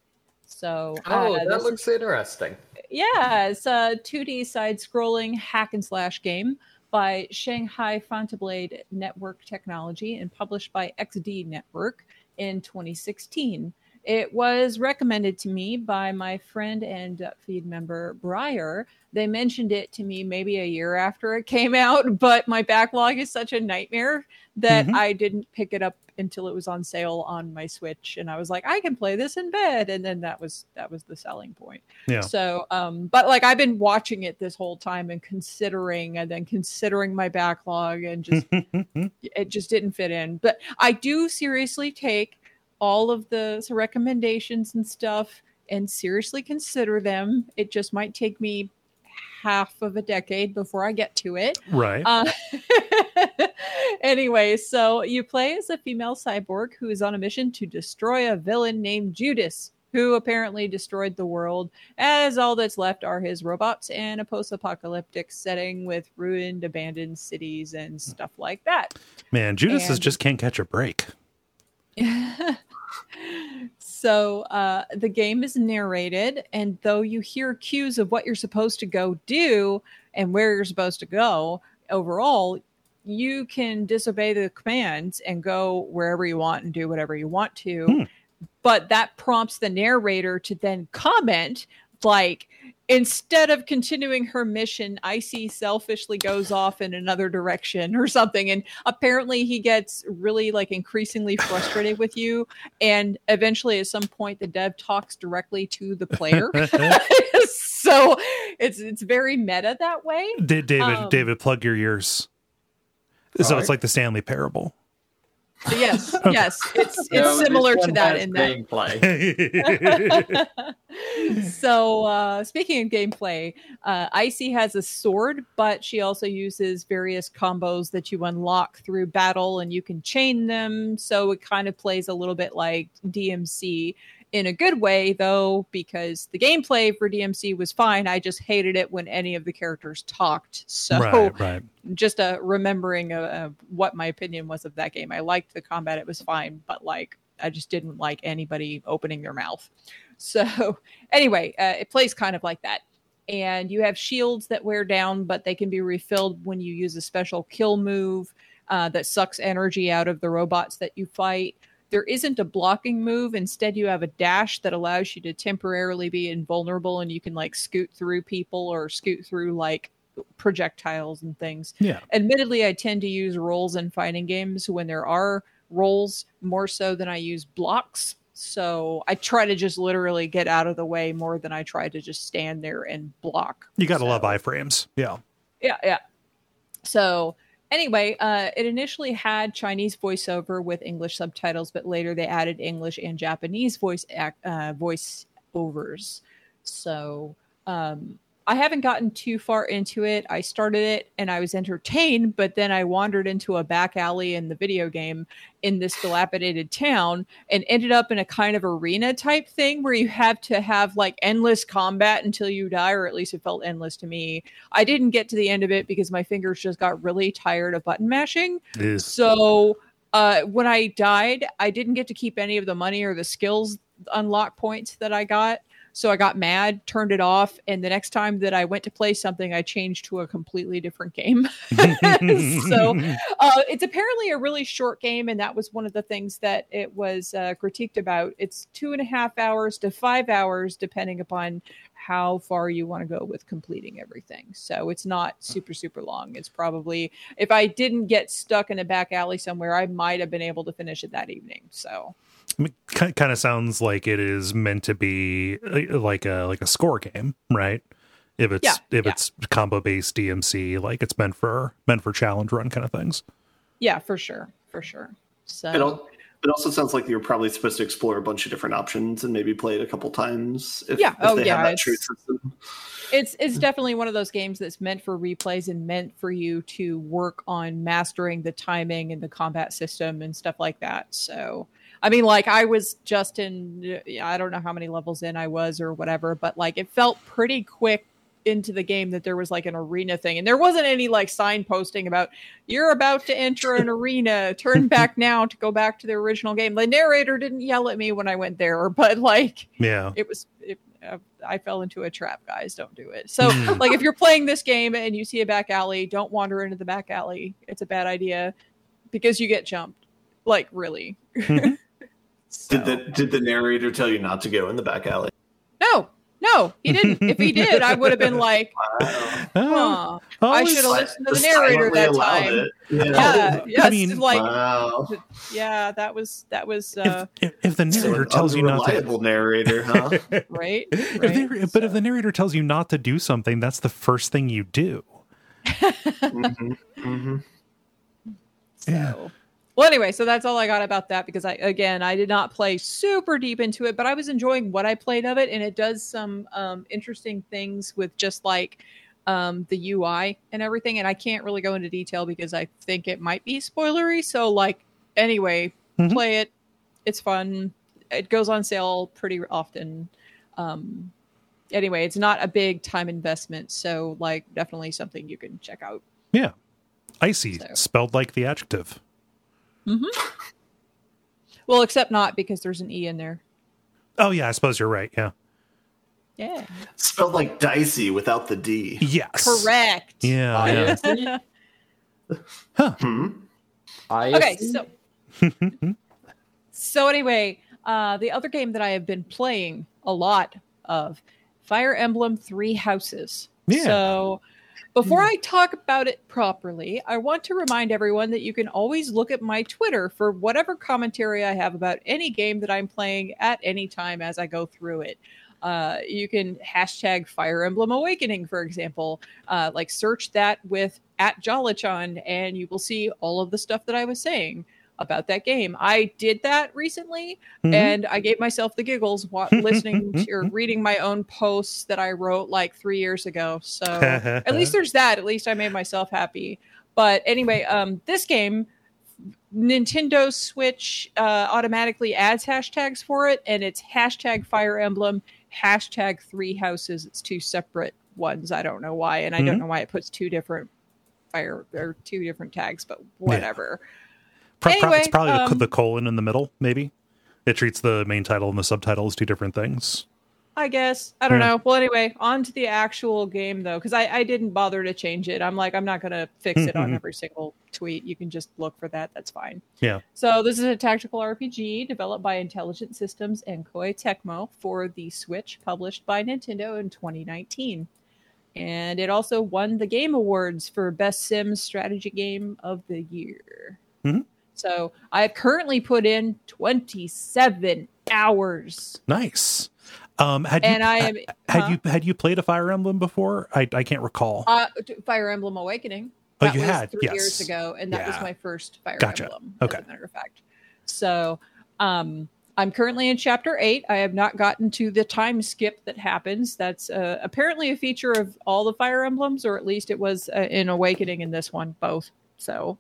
So Oh, uh, that looks is, interesting. yeah, it's a two D side-scrolling hack and slash game by Shanghai Fantablade Network Technology and published by X D Network in twenty sixteen. It was recommended to me by my friend and feed member Briar. They mentioned it to me maybe a year after it came out, but my backlog is such a nightmare that Mhm. I didn't pick it up until it was on sale on my Switch, and I was like, I can play this in bed, and then that was that was the selling point. Yeah. So, um, but like I've been watching it this whole time and considering, and then considering my backlog, and just it just didn't fit in. But I do seriously take all of the recommendations and stuff and seriously consider them. It just might take me half of a decade before I get to it. Right. Uh, anyway, so you play as a female cyborg who is on a mission to destroy a villain named Judas, who apparently destroyed the world, as all that's left are his robots and a post-apocalyptic setting with ruined, abandoned cities and stuff like that. Man, Judas is and- just can't catch a break. So uh, the game is narrated, and though you hear cues of what you're supposed to go do and where you're supposed to go, overall, you can disobey the commands and go wherever you want and do whatever you want to. Hmm. But that prompts the narrator to then comment, like, instead of continuing her mission, Icy selfishly goes off in another direction or something. And apparently he gets really like increasingly frustrated with you. And eventually at some point the dev talks directly to the player. So it's it's very meta that way. D- David, Um, David, plug your ears. So Sorry? it's like the Stanley Parable. Yes, yes. It's it's No, this similar to one that has in that. gameplay. So uh, speaking of gameplay, uh, Icy has a sword, but she also uses various combos that you unlock through battle, and you can chain them. So it kind of plays a little bit like D M C in a good way, though, because the gameplay for D M C was fine. I just hated it when any of the characters talked. So Right, right. just a remembering of, of what my opinion was of that game. I liked the combat; it was fine, but like I just didn't like anybody opening their mouth. So anyway, uh, it plays kind of like that. And you have shields that wear down, but they can be refilled when you use a special kill move uh, that sucks energy out of the robots that you fight. There isn't a blocking move. Instead, you have a dash that allows you to temporarily be invulnerable, and you can like scoot through people or scoot through like projectiles and things. Yeah. Admittedly, I tend to use rolls in fighting games when there are rolls more so than I use blocks. So I try to just literally get out of the way more than I try to just stand there and block. You got to So- love iframes. Yeah. Yeah, yeah. So anyway, uh, it initially had Chinese voiceover with English subtitles, but later they added English and Japanese voice act, uh, voice overs. So um, I haven't gotten too far into it. I started it and I was entertained, but then I wandered into a back alley in the video game in this dilapidated town and ended up in a kind of arena type thing where you have to have like endless combat until you die, or at least it felt endless to me. I didn't get to the end of it because my fingers just got really tired of button mashing. Ugh. So uh, when I died, I didn't get to keep any of the money or the skills unlock points that I got. So I got mad, turned it off, and the next time that I went to play something, I changed to a completely different game. So uh, it's apparently a really short game, and that was one of the things that it was uh, critiqued about. It's two and a half hours to five hours, depending upon how far you want to go with completing everything. So it's not super, super long. It's probably, if I didn't get stuck in a back alley somewhere, I might have been able to finish it that evening. So I mean, kind of sounds like it is meant to be uh, like a like a score game, right? If it's Yeah, if yeah. it's combo based D M C, like it's meant for meant for challenge run kind of things. yeah, for sure, for sure. So It, al- it also sounds like you're probably supposed to explore a bunch of different options and maybe play it a couple times. If, Yeah. if Oh, they yeah, have that it's- trade system. it's it's definitely one of those games that's meant for replays and meant for you to work on mastering the timing and the combat system and stuff like that. So I mean, like I was just in, I don't know how many levels in I was or whatever, but like it felt pretty quick into the game that there was like an arena thing, and there wasn't any like signposting about you're about to enter an arena, turn back now to go back to the original game. The narrator didn't yell at me when I went there, but like Yeah. it was it, uh, I fell into a trap, guys. Don't do it. So like if you're playing this game and you see a back alley, don't wander into the back alley. It's a bad idea because you get jumped, like really. Mhm. So- Did the did the narrator tell you not to go in the back alley? no no he didn't. If he did, I would have been like, Wow. huh, Oh, I it's- should have listened to the Just narrator silently that allowed time. it. Yeah. Yeah, yes, mean- like Wow. yeah, that was that was uh, if, if, if the So narrator an tells you not to, unreliable narrator, huh? right. if right? they, but So- if the narrator tells you not to do something, that's the first thing you do. hmm hmm So, Yeah. well, anyway, so that's all I got about that because I, again, I did not play super deep into it, but I was enjoying what I played of it, and it does some um, interesting things with just like um, the U I and everything. And I can't really go into detail because I think it might be spoilery. So, like, anyway, Mhm. play it. It's fun. It goes on sale pretty often. Um, anyway, it's not a big time investment, so like, definitely something you can check out. Yeah. Icy, So. spelled like the adjective. Well, except not because there's an E in there. Oh, yeah, I suppose you're right. Yeah. Yeah. Spelled like dicey without the D. Yes. Correct. Yeah. yeah. Dynasty? Huh. Hmm. I Okay, assume- so so anyway, uh, the other game that I have been playing a lot of, Fire Emblem Three Houses. Yeah. So before I talk about it properly, I want to remind everyone that you can always look at my Twitter for whatever commentary I have about any game that I'm playing at any time as I go through it. Uh, you can hashtag Fire Emblem Awakening, for example. Uh, like search that with at Jollachon, and you will see all of the stuff that I was saying about that game. I did that recently, Mhm. and I gave myself the giggles wa- listening to or reading my own posts that I wrote like three years ago. So at least there's that. At least I made myself happy. But anyway, um, this game, Nintendo Switch uh, automatically adds hashtags for it, and it's hashtag Fire Emblem, hashtag Three Houses. It's two separate ones. I don't know why, and I don't Mhm. know why it puts two different fire or two different tags, but whatever. Pro- pro- Anyway, it's probably the- um, the colon in the middle, maybe. It treats the main title and the subtitle as two different things. I guess. I don't Yeah. know. Well, anyway, on to the actual game, though, because I, I didn't bother to change it. I'm like, I'm not going to fix it on every single tweet. You can just look for that. That's fine. Yeah. So this is a tactical R P G developed by Intelligent Systems and Koei Tecmo for the Switch, published by Nintendo in twenty nineteen. And it also won the Game Awards for Best Sims Strategy Game of the Year. Mhm. So I have currently put in twenty-seven hours. Nice. Um, had you, And I am- had huh? you had you played a Fire Emblem before? I I can't recall. Uh, Fire Emblem Awakening. Oh, That you was had? three Yes. years ago, and that was Yeah. my first Fire Gotcha. Emblem. Okay. As a matter of fact, so um, I'm currently in Chapter Eight. I have not gotten to the time skip that happens. That's uh, apparently a feature of all the Fire Emblems, or at least it was uh, in Awakening in this one, both. So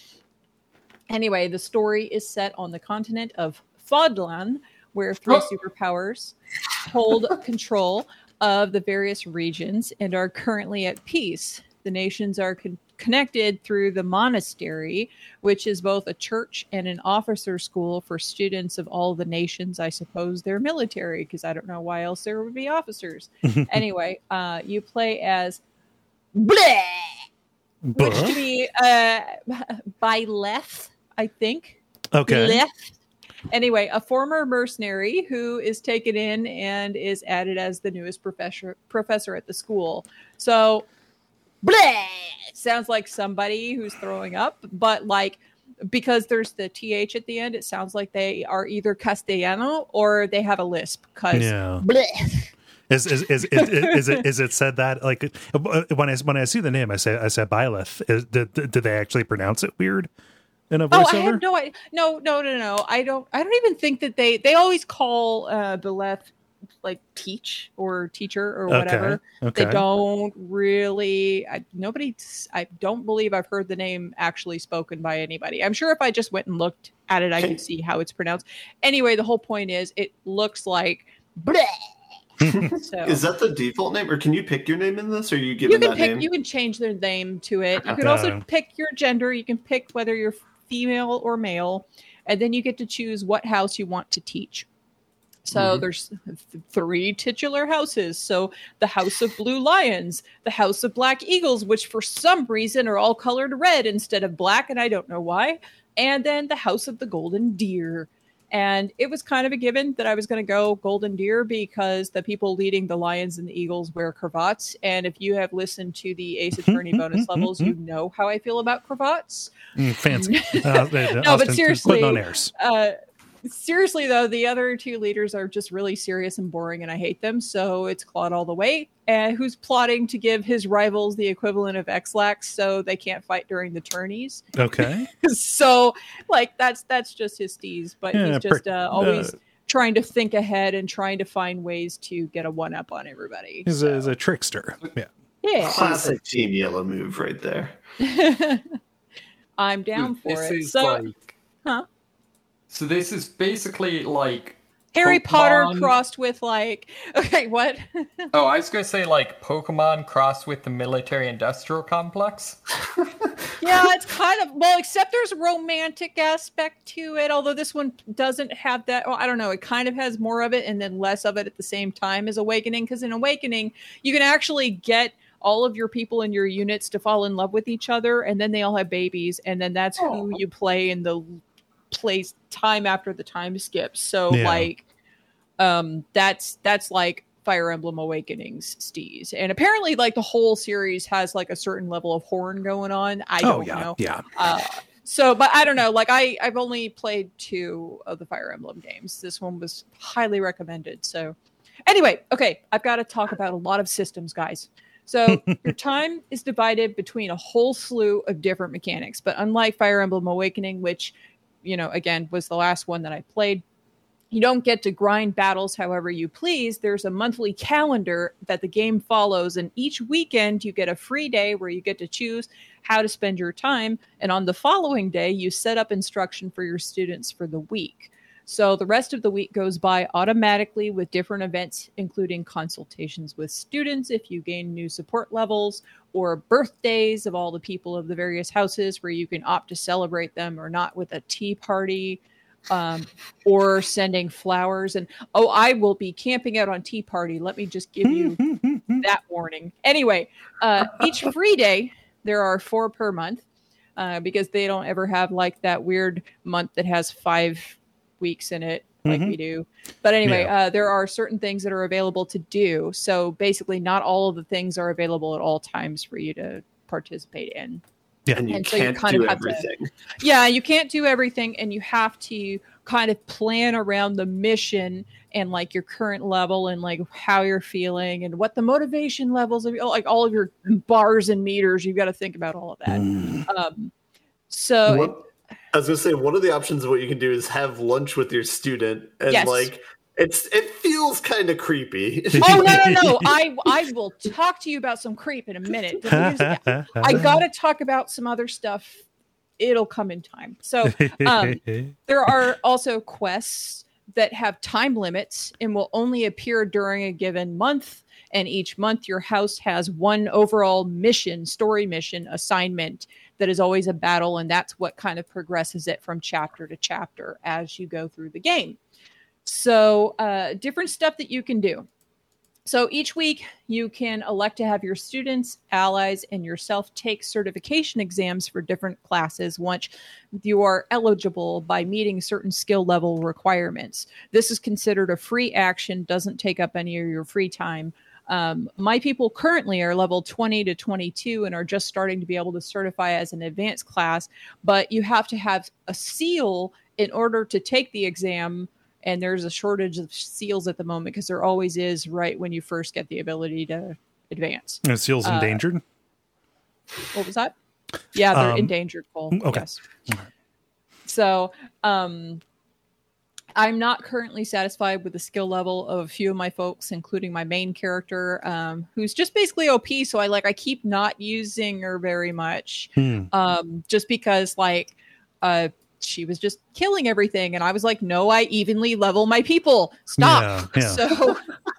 anyway, the story is set on the continent of Fodlan, where three Oh. superpowers hold control of the various regions and are currently at peace. The nations are con- connected through the monastery, which is both a church and an officer school for students of all the nations. I suppose they're military, because I don't know why else there would be officers. Anyway, uh, you play as Bleh, which Buh. to be uh, Byleth, I think. Okay. Left. Anyway, a former mercenary who is taken in and is added as the newest professor professor at the school. So, bleh, sounds like somebody who's throwing up, but like because there's the th at the end, it sounds like they are either Castellano or they have a lisp. Because Yeah. bleh. Is is is, is, is, is it is it said that like when I when I see the name I say I said Byleth. Is, did did they actually pronounce it weird in a Oh, I voiceover? have no idea. No, no, no, no. I don't. I don't even think that they. They always call uh, Byleth like teach or teacher or whatever. Okay. They don't really. I, nobody. I don't believe I've heard the name actually spoken by anybody. I'm sure if I just went and looked at it, I could see how it's pronounced. Anyway, the whole point is, it looks like bleh. So Is that the default name, or can you pick your name in this, or are you you given can that pick. name? You can change their name to it. You can also Okay. pick your gender. You can pick whether you're female or male, and then you get to choose what house you want to teach. So Mhm. there's th- three titular houses. So the House of Blue Lions, the House of Black Eagles, which for some reason are all colored red instead of black, and I don't know why. And then the House of the Golden Deer. And it was kind of a given that I was going to go Golden Deer because the people leading the Lions and the Eagles wear cravats. And if you have listened to the Ace Attorney bonus levels, you know how I feel about cravats. Mm, fancy. Uh, No, but Austin, seriously, putting on airs. Uh, seriously, though, the other two leaders are just really serious and boring, and I hate them. So it's Claude all the way, and who's plotting to give his rivals the equivalent of X-Lax so they can't fight during the tourneys. Okay. So, like, that's that's just his steez, but Yeah, he's just per- uh, always uh, trying to think ahead and trying to find ways to get a one-up on everybody. He's So, a, he's a trickster. Yeah. yeah. Classic Team Yellow move right there. I'm down for this it. is So, like, huh? So this is basically like Harry Potter Pokemon- crossed with like, okay, what? Oh, I was gonna say like Pokemon crossed with the military-industrial complex. Yeah, it's kind of well, except there's a romantic aspect to it. Although this one doesn't have that. Well, I don't know. It kind of has more of it and then less of it at the same time as Awakening. Because in Awakening, you can actually get all of your people in your units to fall in love with each other, and then they all have babies, and then that's who you play in the place time after the time skips. So Yeah. like um that's that's like Fire Emblem Awakenings Steez. And apparently like the whole series has like a certain level of horn going on. I Oh don't yeah, know. yeah. Uh so but I don't know. Like I I've only played two of the Fire Emblem games. This one was highly recommended. So anyway, okay, I've got to talk about a lot of systems, guys. So your time is divided between a whole slew of different mechanics, but unlike Fire Emblem Awakening, which, you know, again, was the last one that I played, you don't get to grind battles however you please. There's a monthly calendar that the game follows, and each weekend you get a free day where you get to choose how to spend your time, and on the following day you set up instruction for your students for the week. So the rest of the week goes by automatically with different events, including consultations with students if you gain new support levels, or birthdays of all the people of the various houses where you can opt to celebrate them or not with a tea party, um, or sending flowers. And, oh, I will be camping out on tea party. Let me just give you that warning. Anyway, uh, each free day, there are four per month, uh, because they don't ever have like that weird month that has five weeks in it like Mhm. we do. But anyway, Yeah. uh, there are certain things that are available to do. So basically not all of the things are available at all times for you to participate in. Yeah. And you And so you can't kind of do have to- everything. Yeah, you can't do everything, and you have to kind of plan around the mission and like your current level and like how you're feeling and what the motivation levels of like all of your bars and meters. You've got to think about all of that. Mm. Um, so What, I was gonna say one of the options of what you can do is have lunch with your student, and Yes. like it's it feels kind of creepy. oh no no no! I I will talk to you about some creep in a minute. I gotta talk about some other stuff. It'll come in time. So um, there are also quests that have time limits and will only appear during a given month. And each month, your house has one overall mission, story mission assignment that is always a battle. And that's what kind of progresses it from chapter to chapter as you go through the game. So uh, different stuff that you can do. So each week, you can elect to have your students, allies, and yourself take certification exams for different classes once you are eligible by meeting certain skill level requirements. This is considered a free action, doesn't take up any of your free time. Um, my people currently are level twenty to twenty-two and are just starting to be able to certify as an advanced class, but you have to have a seal in order to take the exam. And there's a shortage of seals at the moment because there always is right when you first get the ability to advance. Are seals Uh, endangered? What was that? Yeah, they're Um, endangered, Cole. okay. Yes. So um, I'm not currently satisfied with the skill level of a few of my folks, including my main character, um, who's just basically O P. So I like I keep not using her very much, Hmm. um, just because like uh, she was just killing everything, and I was like, no, I evenly level my people. Stop. Yeah, yeah. So.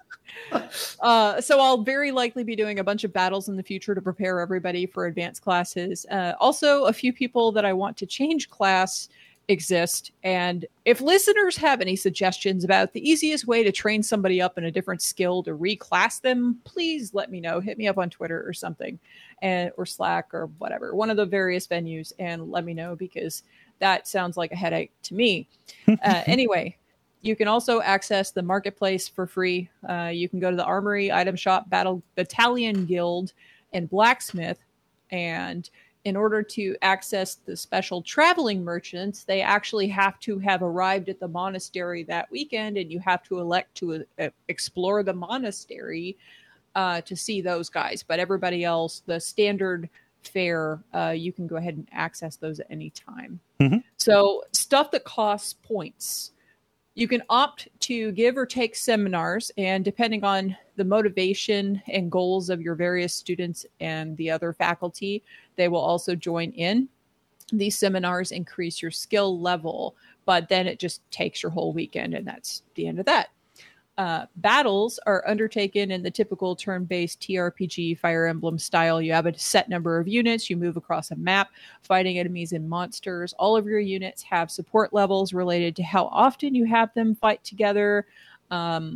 Uh, so I'll very likely be doing a bunch of battles in the future to prepare everybody for advanced classes. Uh, also, a few people that I want to change class exist. And if listeners have any suggestions about the easiest way to train somebody up in a different skill to reclass them, please let me know. Hit me up on Twitter or something, and or Slack or whatever, one of the various venues, and let me know, because that sounds like a headache to me. Uh, anyway. You can also access the marketplace for free. Uh, you can go to the Armory, Item Shop, Battle Battalion Guild, and Blacksmith. And in order to access the special traveling merchants, they actually have to have arrived at the monastery that weekend, and you have to elect to uh, explore the monastery uh, to see those guys. But everybody else, the standard fare, uh, you can go ahead and access those at any time. Mhm. So stuff that costs points. You can opt to give or take seminars, and depending on the motivation and goals of your various students and the other faculty, they will also join in. These seminars increase your skill level, but then it just takes your whole weekend, and that's the end of that. Uh, battles are undertaken in the typical turn-based T R P G Fire Emblem style. You have a set number of units. You move across a map, fighting enemies and monsters. All of your units have support levels related to how often you have them fight together. Um,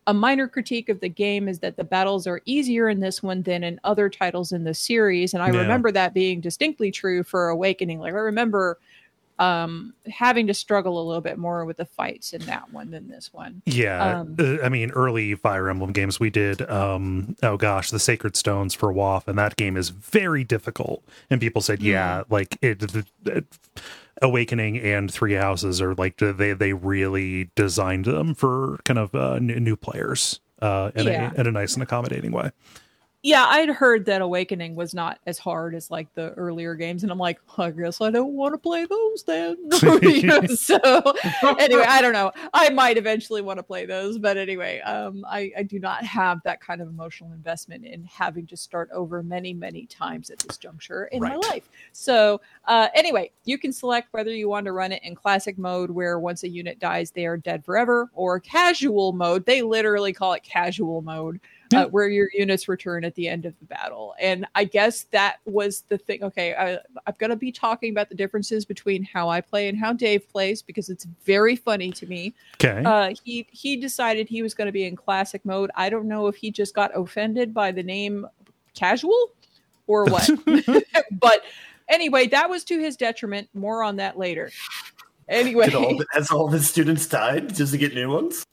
A minor critique of the game is that the battles are easier in this one than in other titles in the series. And I Yeah. remember that being distinctly true for Awakening. Like I remember um, having to struggle a little bit more with the fights in that one than this one. Yeah. Um, uh, I mean, early Fire Emblem games we did, um, oh gosh, the Sacred Stones for W A F, and that game is very difficult. And people said, yeah, like it, it, it Awakening and Three Houses are like they they really designed them for kind of uh, n- new players uh, in, Yeah. a, in a nice and accommodating way. Yeah, I'd heard that Awakening was not as hard as like the earlier games, and I'm like, I guess I don't want to play those then. You know, so anyway, I don't know. I might eventually want to play those, but anyway, um, I, I do not have that kind of emotional investment in having to start over many, many times at this juncture in my Right. life. So uh, anyway, you can select whether you want to run it in classic mode, where once a unit dies, they are dead forever, or casual mode. They literally call it casual mode. Yeah. Uh, where your units return at the end of the battle. And I guess that was the thing. Okay, I, I'm going to be talking about the differences between how I play and how Dave plays, because it's very funny to me. Okay. Uh, he he decided he was going to be in classic mode. I don't know if he just got offended by the name casual or what. But anyway, that was to his detriment. More on that later. Anyway. Did all the, has all the students died just to get new ones?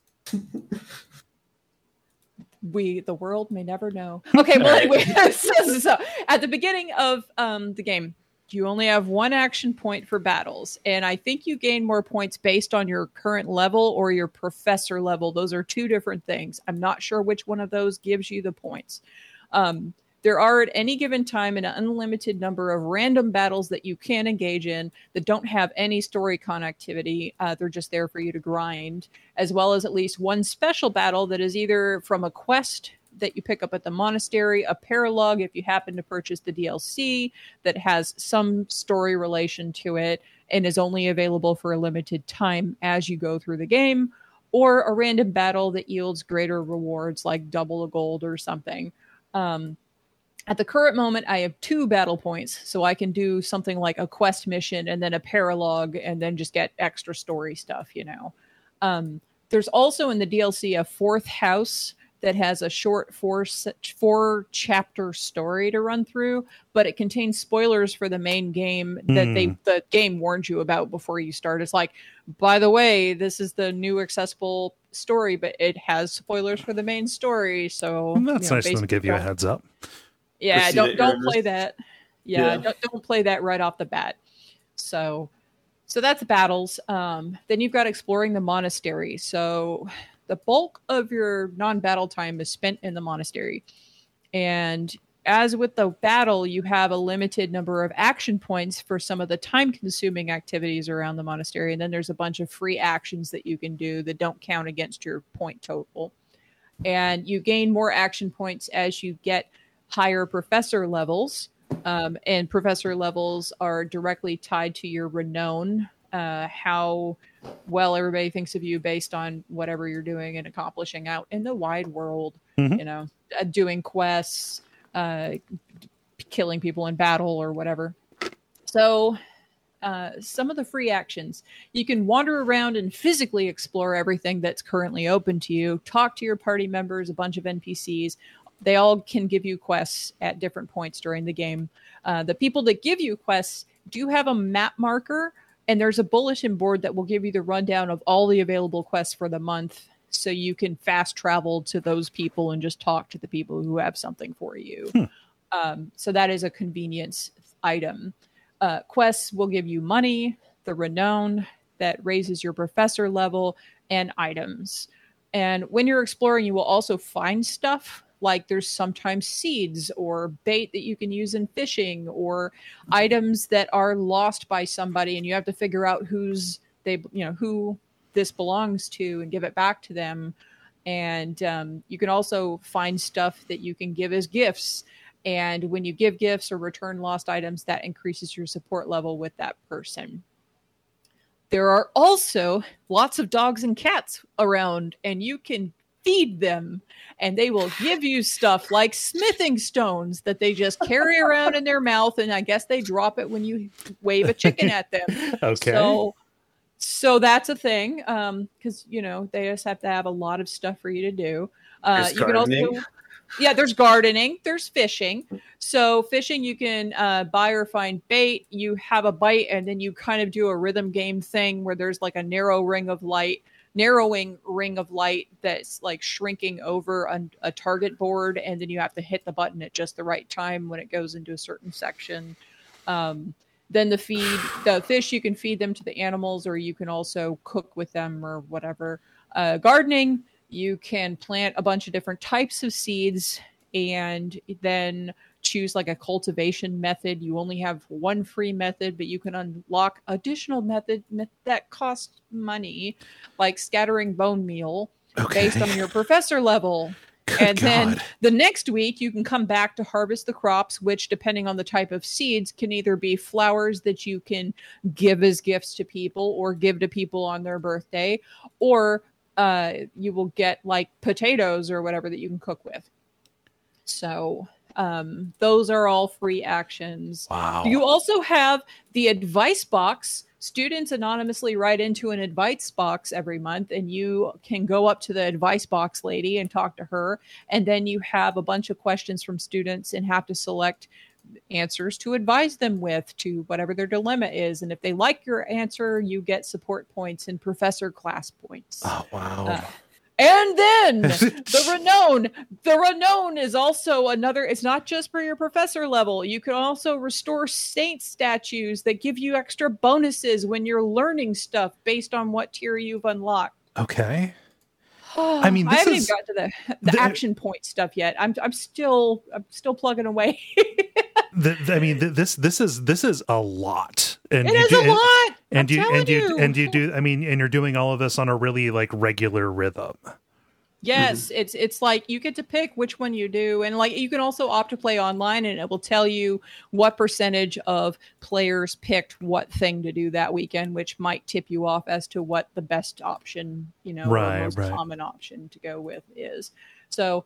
we the world may never know. Okay, well anyway, so, so, so at the beginning of um the game, you only have one action point for battles, and I think you gain more points based on your current level or your professor level. Those are two different things. I'm not sure which one of those gives you the points. Um There are at any given time an unlimited number of random battles that you can engage in that don't have any story connectivity. Uh, they're just there for you to grind, as well as at least one special battle that is either from a quest that you pick up at the monastery, a paralogue if you happen to purchase the D L C that has some story relation to it and is only available for a limited time as you go through the game, or a random battle that yields greater rewards like double a gold or something. Um, At the current moment, I have two battle points, so I can do something like a quest mission and then a paralogue and then just get extra story stuff, you know. Um, there's also in the D L C a fourth house that has a short four, four chapter story to run through, but it contains spoilers for the main game that Mm. they the game warned you about before you start. It's like, by the way, this is the new accessible story, but it has spoilers for the main story. So That's you know, nice of them to basically give you a don't- heads up. yeah, Proceed don't at don't your play risk. that. Yeah, Yeah. Don't, don't play that right off the bat. So, so that's battles. Um, then you've got exploring the monastery. So, the bulk of your non-battle time is spent in the monastery, and as with the battle, you have a limited number of action points for some of the time-consuming activities around the monastery, and then there's a bunch of free actions that you can do that don't count against your point total. And you gain more action points as you get higher professor levels, um, and professor levels are directly tied to your renown, uh, how well everybody thinks of you based on whatever you're doing and accomplishing out in the wide world. Mhm. You know, uh, doing quests, uh, killing people in battle or whatever. So uh, some of the free actions, you can wander around and physically explore everything that's currently open to you, talk to your party members, a bunch of N P Cs. They all can give you quests at different points during the game. Uh, the people that give you quests do have a map marker, and there's a bulletin board that will give you the rundown of all the available quests for the month, so you can fast travel to those people and just talk to the people who have something for you. Hmm. Um, so that is a convenience item. Uh, quests will give you money, the renown that raises your professor level, and items. And when you're exploring, you will also find stuff like there's sometimes seeds or bait that you can use in fishing, or items that are lost by somebody, and you have to figure out who's they, you know, who this belongs to and give it back to them. And um, you can also find stuff that you can give as gifts. And when you give gifts or return lost items, that increases your support level with that person. There are also lots of dogs and cats around, and you can feed them, and they will give you stuff like smithing stones that they just carry around in their mouth, and I guess they drop it when you wave a chicken at them. Okay. So, so that's a thing, because um, you know they just have to have a lot of stuff for you to do. Uh, There's you can also, gardening. yeah, there's gardening, there's fishing. So fishing, you can uh, buy or find bait. You have a bite, and then you kind of do a rhythm game thing where there's like a narrow ring of light, narrowing ring of light that's like shrinking over a, a target board, and then you have to hit the button at just the right time when it goes into a certain section. Um, Then the feed, the fish, you can feed them to the animals, or you can also cook with them or whatever. Uh, gardening, you can plant a bunch of different types of seeds and then choose like a cultivation method. You only have one free method, but you can unlock additional method that cost money, like scattering bone meal Okay. based on your professor level. Good and God. then the next week you can come back to harvest the crops, which depending on the type of seeds can either be flowers that you can give as gifts to people or give to people on their birthday, or uh, you will get like potatoes or whatever that you can cook with. So um, those are all free actions. Wow. You also have the advice box. Students anonymously write into an advice box every month, and you can go up to the advice box lady and talk to her. And then you have a bunch of questions from students and have to select answers to advise them with to whatever their dilemma is. And if they like your answer, you get support points and professor class points. Oh, wow. Uh, And then the renown, the renown is also another, it's not just for your professor level. You can also restore saint statues that give you extra bonuses when you're learning stuff based on what tier you've unlocked. Okay. I mean, I this haven't is, even got to the, the, the- action point stuff yet. I'm I'm still I'm still plugging away. the, the- I mean, th- this this is this is a lot. And It you is do- a and- lot. And I'm you telling and you, you. and you do. I mean, and you're doing all of this on a really like regular rhythm. Yes, Mm-hmm. it's it's like you get to pick which one you do, and like you can also opt to play online, and it will tell you what percentage of players picked what thing to do that weekend, which might tip you off as to what the best option, you know, Right, or most right. common option to go with is. So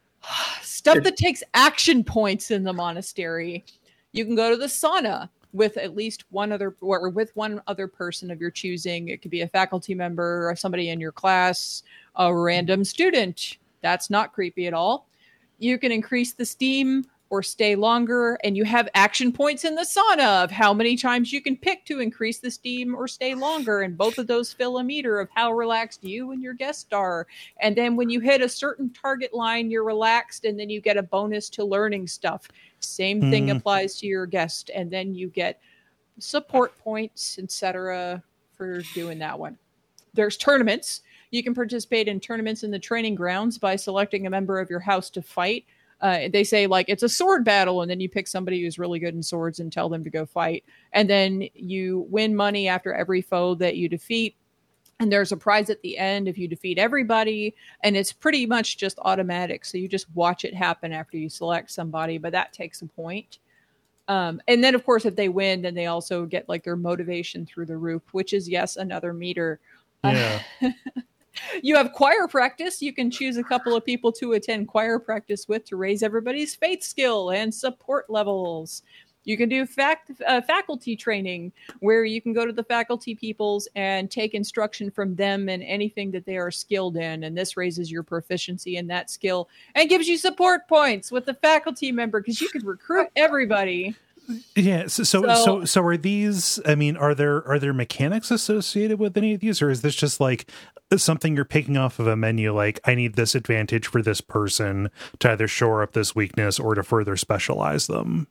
stuff that takes action points in the monastery. You can go to the sauna with at least one other or with one other person of your choosing. It could be a faculty member or somebody in your class, a random student. That's not creepy at all. You can increase the steam or stay longer, and you have action points in the sauna of how many times you can pick to increase the steam or stay longer, and both of those fill a meter of how relaxed you and your guest are. And then when you hit a certain target line, you're relaxed, and then you get a bonus to learning stuff. Same thing Mm. applies to your guest, and then you get support points, et cetera, for doing that one. There's tournaments. You can participate in tournaments in the training grounds by selecting a member of your house to fight. Uh, they say like it's a sword battle, and then you pick somebody who's really good in swords and tell them to go fight. And then you win money after every foe that you defeat. And there's a prize at the end if you defeat everybody. And it's pretty much just automatic. So you just watch it happen after you select somebody, but that takes a point. Um, and then, of course, if they win, then they also get like their motivation through the roof, which is, yes, another meter. Yeah. Uh, you have choir practice. You can choose a couple of people to attend choir practice with to raise everybody's faith skill and support levels. You can do fact, uh, faculty training, where you can go to the faculty peoples and take instruction from them in anything that they are skilled in. And this raises your proficiency in that skill and gives you support points with the faculty member, because you can recruit everybody. Yeah. So, so, So- so, so are these, I mean, are there, are there mechanics associated with any of these, or is this just like something you're picking off of a menu? Like, I need this advantage for this person to either shore up this weakness or to further specialize them.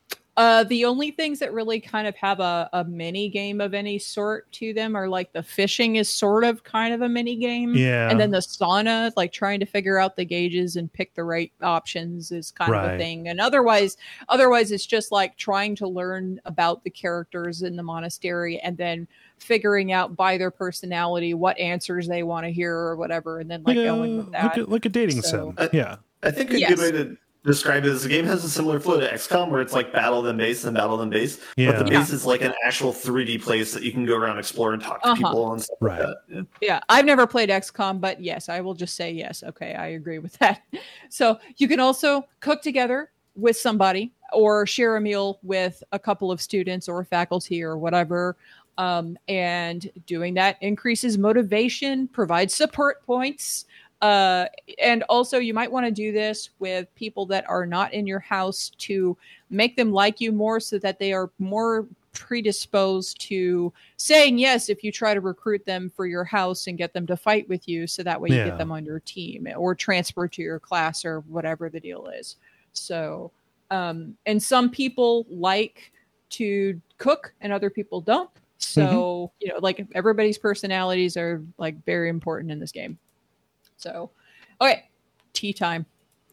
Uh, the only things that really kind of have a, a mini game of any sort to them are like the fishing is sort of kind of a mini game. Yeah. And then the sauna, like trying to figure out the gauges and pick the right options is kind of Right. a thing. And otherwise, otherwise it's just like trying to learn about the characters in the monastery and then figuring out by their personality what answers they want to hear or whatever. And then like Like a, going with that. like a, like a dating So- sim. Yeah. I think a Yes. good way to describe it is the game has a similar flow to X COM, where it's like battle then base and battle then base. Yeah. But the base is like an actual three D place that you can go around, explore, and talk to Uh-huh. people and stuff Right. like that. Yeah. Yeah, I've never played X COM, but yes, I will just say yes. Okay, I agree with that. So you can also cook together with somebody or share a meal with a couple of students or faculty or whatever. Um, and doing that increases motivation, provides support points. Uh, and also, you might want to do this with people that are not in your house to make them like you more so that they are more predisposed to saying yes if you try to recruit them for your house and get them to fight with you. So that way you Yeah. get them on your team or transfer to your class or whatever the deal is. So, um, and some people like to cook and other people don't. So, mm-hmm. you know, like everybody's personalities are like very important in this game. So, okay, tea time.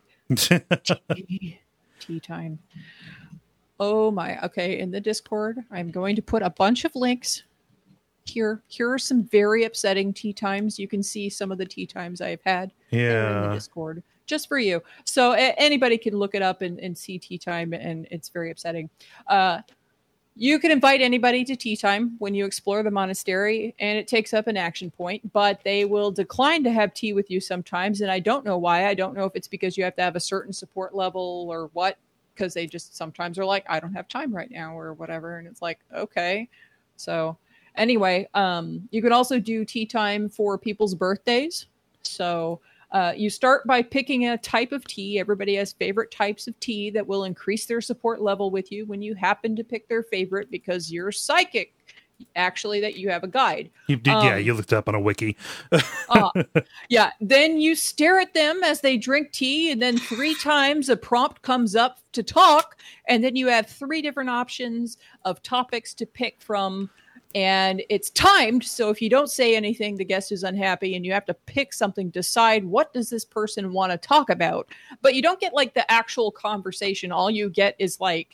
tea, tea time. Oh my. Okay, in the Discord, I'm going to put a bunch of links. Here, here are some very upsetting tea times. You can see some of the tea times I've had yeah. in the Discord, just for you. So a- anybody can look it up and, and see tea time, and it's very upsetting. Uh, You can invite anybody to tea time when you explore the monastery, and it takes up an action point, but they will decline to have tea with you sometimes, and I don't know why. I don't know if it's because you have to have a certain support level or what, because they just sometimes are like, I don't have time right now or whatever, and it's like, okay. So anyway, um, you can also do tea time for people's birthdays. So Uh, you start by picking a type of tea. Everybody has favorite types of tea that will increase their support level with you when you happen to pick their favorite because you're psychic, actually, that you have a guide. You did, um, yeah, you looked up on a wiki. uh, yeah, then you stare at them as they drink tea, and then three times a prompt comes up to talk, and then you have three different options of topics to pick from. And it's timed, so if you don't say anything, the guest is unhappy, and you have to pick something, decide what does this person want to talk about. But you don't get like the actual conversation. All you get is like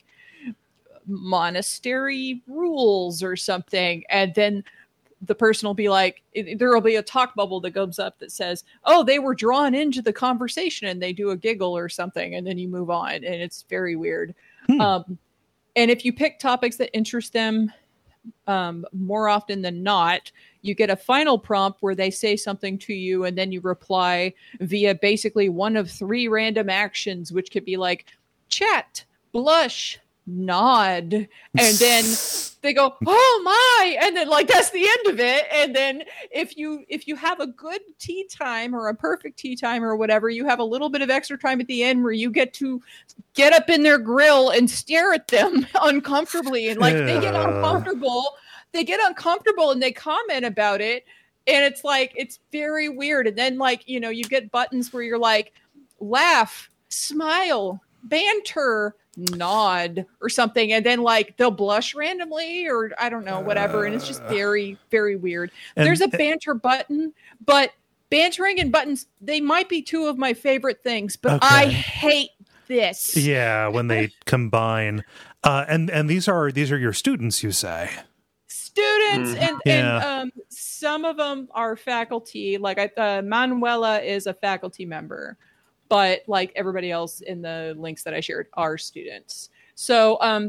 monastery rules or something. And then the person will be like, there will be a talk bubble that goes up that says, oh, they were drawn into the conversation, and they do a giggle or something. And then you move on, and it's very weird. Hmm. Um, and if you pick topics that interest them, Um, more often than not, you get a final prompt where they say something to you, and then you reply via basically one of three random actions, which could be like chat, blush, nod, and then they go, oh my, and then like that's the end of it. And then if you if you have a good tea time or a perfect tea time or whatever, you have a little bit of extra time at the end where you get to get up in their grill and stare at them uncomfortably, and like they get uncomfortable they get uncomfortable and they comment about it, and it's like it's very weird. And then like, you know, you get buttons where you're like laugh, smile, banter, nod or something, and then like they'll blush randomly or I don't know, whatever, and it's just very very weird. And there's a banter button, but bantering and buttons, they might be two of my favorite things, but okay. I hate this. Yeah, when they combine uh and and these are these are your students, you say? Students mm. and, yeah. and um some of them are faculty, like I, uh, Manuela is a faculty member, but like everybody else in the links that I shared are students. So um,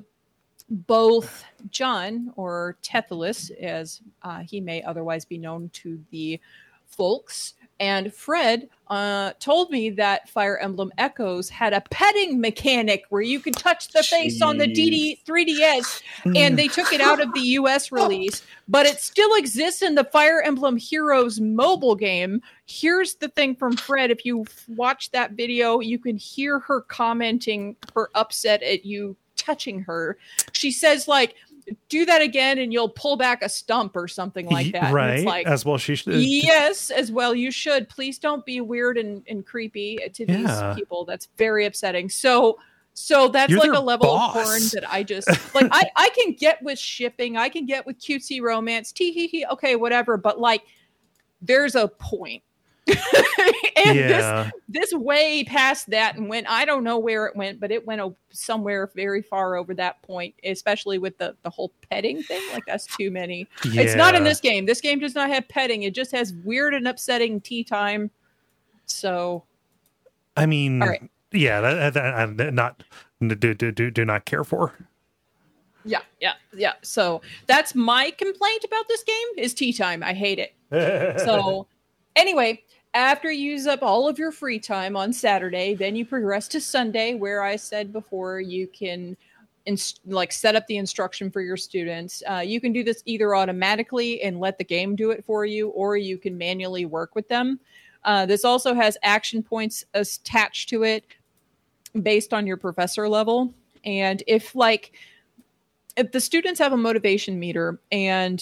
both John, or Tethalus, as uh, he may otherwise be known to the folks, and Fred uh, told me that Fire Emblem Echoes had a petting mechanic where you could touch the Jeez. face on the D D three D S, and they took it out of the U S release, but it still exists in the Fire Emblem Heroes mobile game. Here's the thing from Fred. If you watch that video, you can hear her commenting her upset at you touching her. She says like, do that again and you'll pull back a stump or something like that. Right. And it's like, as well she should. Yes, as well you should. Please don't be weird and, and creepy to these yeah. people. That's very upsetting. So so that's You're like a level boss. of porn that I just like I, I can get with shipping. I can get with cutesy romance. Tee hee hee. Okay, whatever. But like there's a point. and yeah. this this way past that and went, I don't know where it went, but it went somewhere very far over that point, especially with the, the whole petting thing. Like that's too many. Yeah. It's not in this game. This game does not have petting. It just has weird and upsetting tea time. So, I mean, all right. yeah, that, that, I'm not do, do, do, do not care for. Yeah, yeah, yeah. So that's my complaint about this game is tea time. I hate it. So anyway, after you use up all of your free time on Saturday, then you progress to Sunday, where I said before you can ins- like set up the instruction for your students. Uh, you can do this either automatically and let the game do it for you, or you can manually work with them. Uh, this also has action points attached to it based on your professor level. And if like if the students have a motivation meter and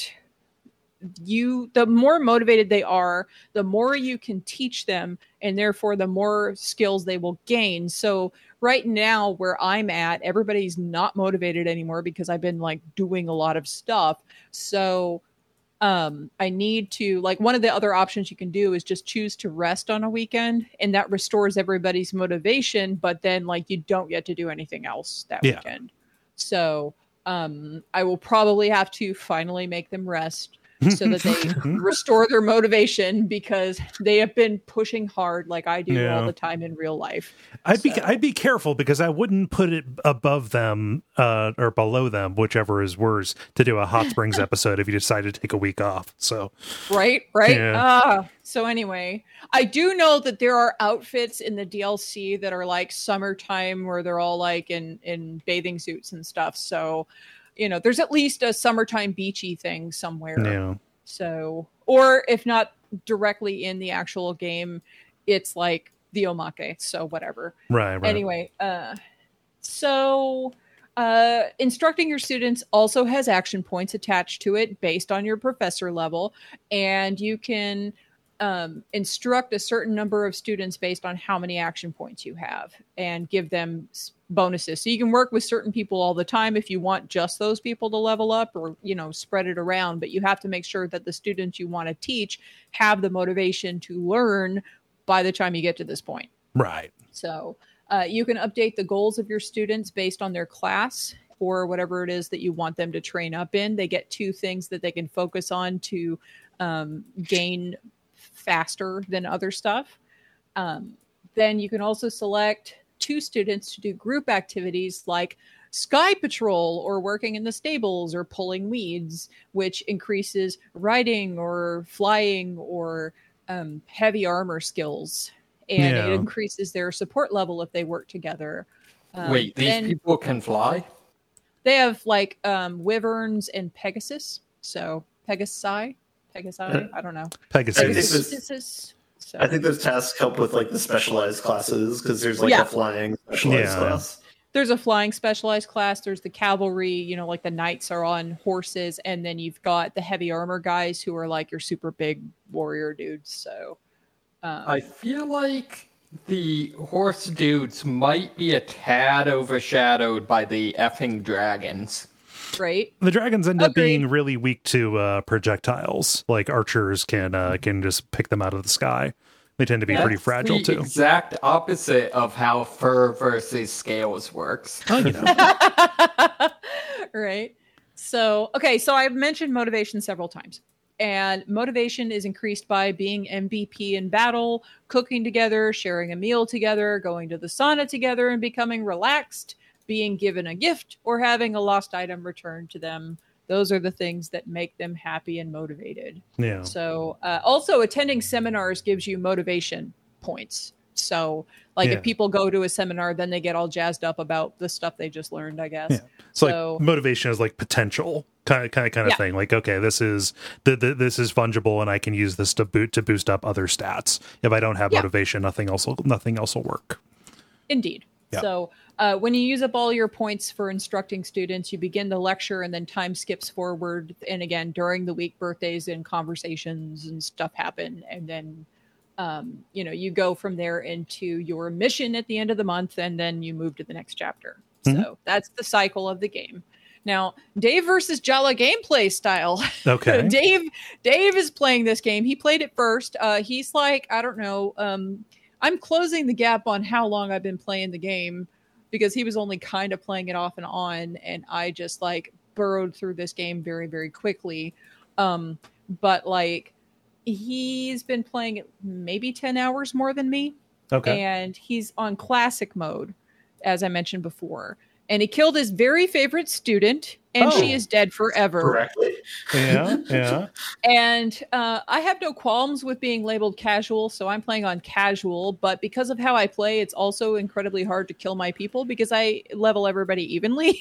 you the more motivated they are, the more you can teach them, and therefore the more skills they will gain. So right now where I'm at, everybody's not motivated anymore because I've been like doing a lot of stuff. So um I need to like one of the other options you can do is just choose to rest on a weekend, and that restores everybody's motivation, but then like you don't get to do anything else that Yeah. weekend. So um I will probably have to finally make them rest so that they restore their motivation, because they have been pushing hard like I do Yeah. all the time in real life. I'd be So- I'd be careful, because I wouldn't put it above them uh, or below them, whichever is worse, to do a Hot Springs episode if you decide to take a week off. So Right, right. Yeah. Ah, so anyway, I do know that there are outfits in the D L C that are like summertime, where they're all like in in bathing suits and stuff. So, you know, there's at least a summertime beachy thing somewhere. yeah, So, or if not directly in the actual game, it's like the omake. So whatever. right, right. Anyway, uh, so uh, instructing your students also has action points attached to it based on your professor level, and you can um, instruct a certain number of students based on how many action points you have and give them s- bonuses. So you can work with certain people all the time if you want just those people to level up, or, you know, spread it around, but you have to make sure that the students you want to teach have the motivation to learn by the time you get to this point. Right. So uh, you can update the goals of your students based on their class or whatever it is that you want them to train up in. They get two things that they can focus on to um, gain faster than other stuff. Um, then you can also select two students to do group activities like Sky Patrol or working in the stables or pulling weeds, which increases riding or flying or um, heavy armor skills. And Yeah. it increases their support level if they work together. Um, Wait, these then people can fly? they have like um, wyverns and Pegasus. So Pegasi, Pegasi, I don't know. Pegasus. I think this- Pegasus. So. I think those tasks help with like the specialized classes, because there's like Yeah. a flying specialized Yeah. class. There's a flying specialized class. There's the cavalry, you know, like the knights are on horses. And then you've got the heavy armor guys who are like your super big warrior dudes. So, um, I feel like the horse dudes might be a tad overshadowed by the effing dragons. right. The dragons end up Agreed. being really weak to uh, projectiles. Like archers can uh, can just pick them out of the sky. They tend to be pretty That's fragile the too. exact opposite of how fur versus scales works. Oh, you know. Right. So, okay. So I've mentioned motivation several times. And motivation is increased by being M V P in battle, cooking together, sharing a meal together, going to the sauna together, and becoming relaxed, being given a gift, or having a lost item returned to them. Those are the things that make them happy and motivated. Yeah. So, uh, also attending seminars gives you motivation points. So, like Yeah. if people go to a seminar, then they get all jazzed up about the stuff they just learned, I guess. Yeah. So, So- like motivation is like potential kind of kind of kind of Yeah. thing. Like, okay, this is th- th- this is fungible, and I can use this to boot to boost up other stats. If I don't have Yeah. motivation, nothing else will nothing else will work. Indeed. Yeah. So, uh, when you use up all your points for instructing students, you begin the lecture and then time skips forward. And again, during the week, birthdays and conversations and stuff happen. And then, um, you know, you go from there into your mission at the end of the month, and then you move to the next chapter. Mhm. So that's the cycle of the game. Now, Dave versus Jala gameplay style. Okay. Dave Dave is playing this game. He played it first. Uh, he's like, I don't know. Um, I'm closing the gap on how long I've been playing the game, because he was only kind of playing it off and on, and I just like burrowed through this game very, very quickly. Um, but like he's been playing it maybe ten hours more than me. Okay. And he's on classic mode, as I mentioned before. And he killed his very favorite student, and she Oh. is dead forever. Correctly. Yeah. Yeah. And uh, I have no qualms with being labeled casual, so I'm playing on casual. But because of how I play, it's also incredibly hard to kill my people because I level everybody evenly.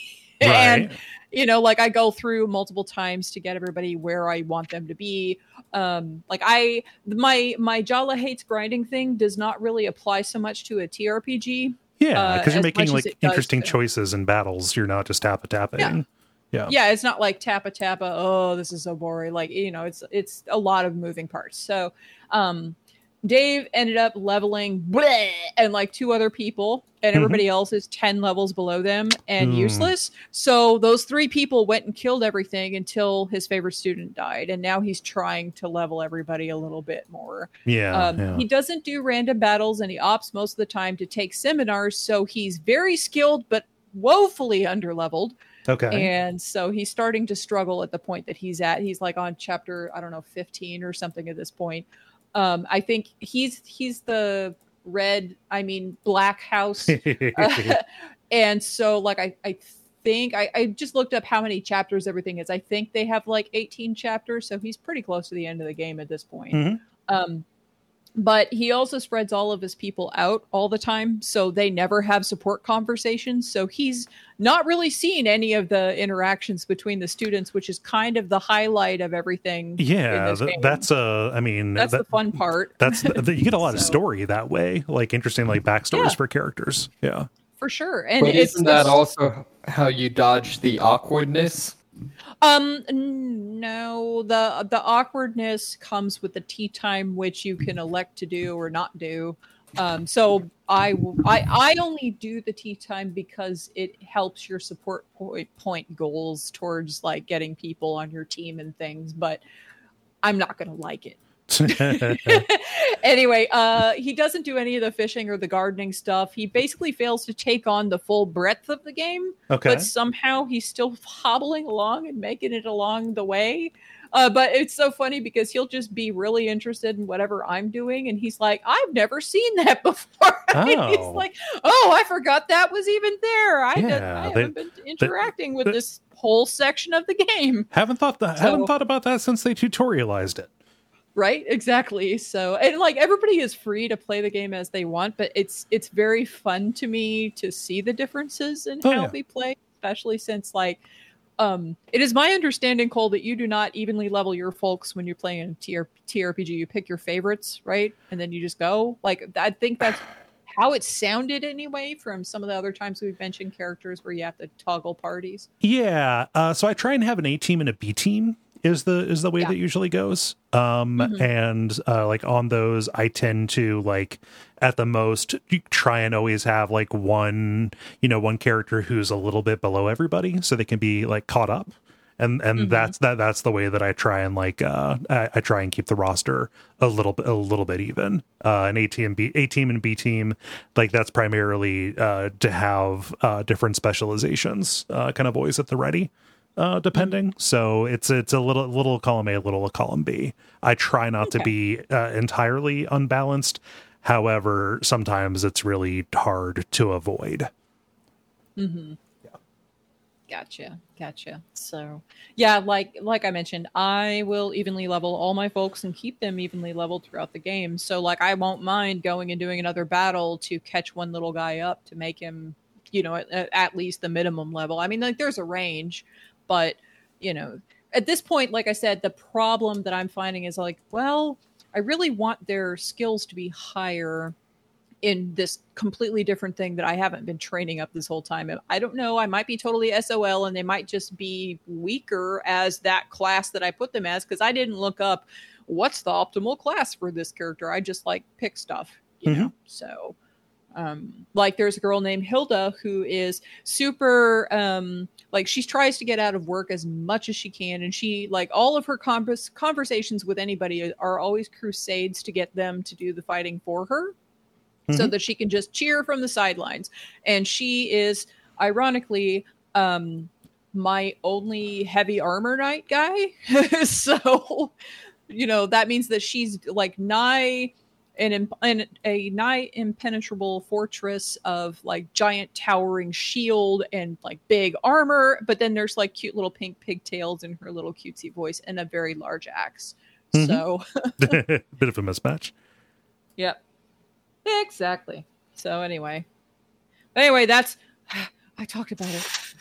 and you know, like I go through multiple times to get everybody where I want them to be. Um, like I, my my Jala hates grinding thing does not really apply so much to a T R P G. Yeah, because uh, you're making like does interesting to- choices in battles. You're not just tappa tapping. Yeah. Yeah. Yeah, it's not like tappa tappa. Oh, this is so boring. Like, you know, it's it's a lot of moving parts. So, um, Dave ended up leveling bleh, and like two other people, and everybody else is ten levels below them and Mm. useless. So those three people went and killed everything until his favorite student died, and now he's trying to level everybody a little bit more. Yeah, Um, yeah. He doesn't do random battles, and he opts most of the time to take seminars. So he's very skilled, but woefully underleveled. Okay. And so he's starting to struggle at the point that he's at. He's like on chapter, I don't know, fifteen or something at this point. Um, I think he's he's the red, I mean, black house. Uh, and so like I, I think I, I just looked up how many chapters everything is. I think they have like eighteen chapters. So he's pretty close to the end of the game at this point. Mhm. Um, but he also spreads all of his people out all the time. So they never have support conversations. So he's not really seen any of the interactions between the students, which is kind of the highlight of everything. in Yeah, this th- game. that's uh I mean That's that, the fun part. that's the, you get a lot of So- story that way, like interesting like backstories Yeah. for characters. Yeah. For sure. And But it's isn't that it's- also how you dodge the awkwardness? Um, n- no, the the awkwardness comes with the tea time, which you can elect to do or not do. Um, so I, w- I I only do the tea time because it helps your support point, point goals towards like getting people on your team and things. But I'm not gonna like it. Anyway, uh, he doesn't do any of the fishing or the gardening stuff. He basically fails to take on the full breadth of the game. Okay. But somehow he's still hobbling along and making it along the way. Uh, but it's so funny because he'll just be really interested in whatever I'm doing, and he's like, "I've never seen that before." And he's Oh. like, "Oh, I forgot that was even there. I, did, Yeah, I they- haven't been interacting with they- this whole section of the game." haven't thought that So- haven't thought about that since they tutorialized it. Right, exactly. So, and like everybody is free to play the game as they want, but it's it's very fun to me to see the differences in Oh, how yeah. we play, especially since like um it is my understanding, Cole, that you do not evenly level your folks when you're playing a T R- T R P G. You pick your favorites, right? And then you just go. Like I think that's how it sounded anyway from some of the other times we've mentioned characters where you have to toggle parties. Yeah. Uh, so I try and have an A team and a B team is the is the way Yeah. that usually goes. Um, Mhm. and uh, like on those, I tend to like at the most you try and always have like one you know one character who's a little bit below everybody, so they can be like caught up. And and Mhm. that's that that's the way that I try and like uh I, I try and keep the roster a little bit a little bit even. Uh an A team B A team and B team, like that's primarily uh to have uh different specializations uh kind of always at the ready. Uh depending. So it's it's a little little column A, little column B. I try not to Okay. be uh, entirely unbalanced. However, sometimes it's really hard to avoid. Mm-hmm. Gotcha, gotcha. So, yeah, like like I mentioned, I will evenly level all my folks and keep them evenly leveled throughout the game. So, like, I won't mind going and doing another battle to catch one little guy up to make him, you know, at, at least the minimum level. I mean, like, there's a range, but you know, at this point, like I said, the problem that I'm finding is like, well, I really want their skills to be higher in this completely different thing that I haven't been training up this whole time. I don't know. I might be totally S O L and they might just be weaker as that class that I put them as, because I didn't look up what's the optimal class for this character. I just like pick stuff, you Mhm. know? So um like there's a girl named Hilda who is super um like she tries to get out of work as much as she can, and she like all of her convers- conversations with anybody are always crusades to get them to do the fighting for her, so Mhm. that she can just cheer from the sidelines. And she is ironically um my only heavy armor knight guy. So you know that means that she's like nigh an, imp- an a nigh impenetrable fortress of like giant towering shield and like big armor, but then there's like cute little pink pigtails in her little cutesy voice and a very large axe. Mhm. So Bit of a mismatch. yep. Exactly. So anyway. Anyway, that's I talked about it.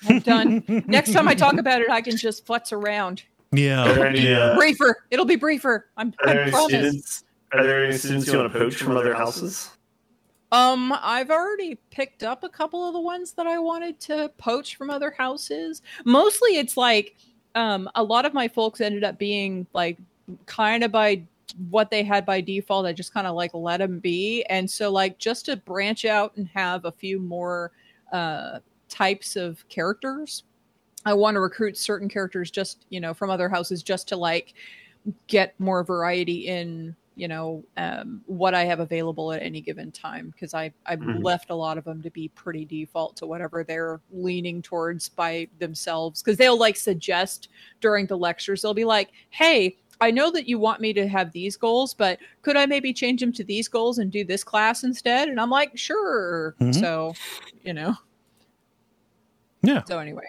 I'm done. Next time I talk about it, I can just futz around. Yeah, Are there any, yeah. uh, Briefer. It'll be briefer. I'm, Are there I any promise. students? Are there any students you want to poach from other houses? Um, I've already picked up a couple of the ones that I wanted to poach from other houses. Mostly it's like, um, a lot of my folks ended up being like kind of by what they had by default. I just kind of like let them be. And so like just to branch out and have a few more uh, types of characters, I want to recruit certain characters just, you know, from other houses just to like get more variety in, you know, um, what I have available at any given time. Because I, I've Mhm. left a lot of them to be pretty default to whatever they're leaning towards by themselves. Because they'll like suggest during the lectures, they'll be like, hey, I know that you want me to have these goals, but could I maybe change them to these goals and do this class instead? And I'm like, sure. Mhm. So, you know. Yeah. So anyway,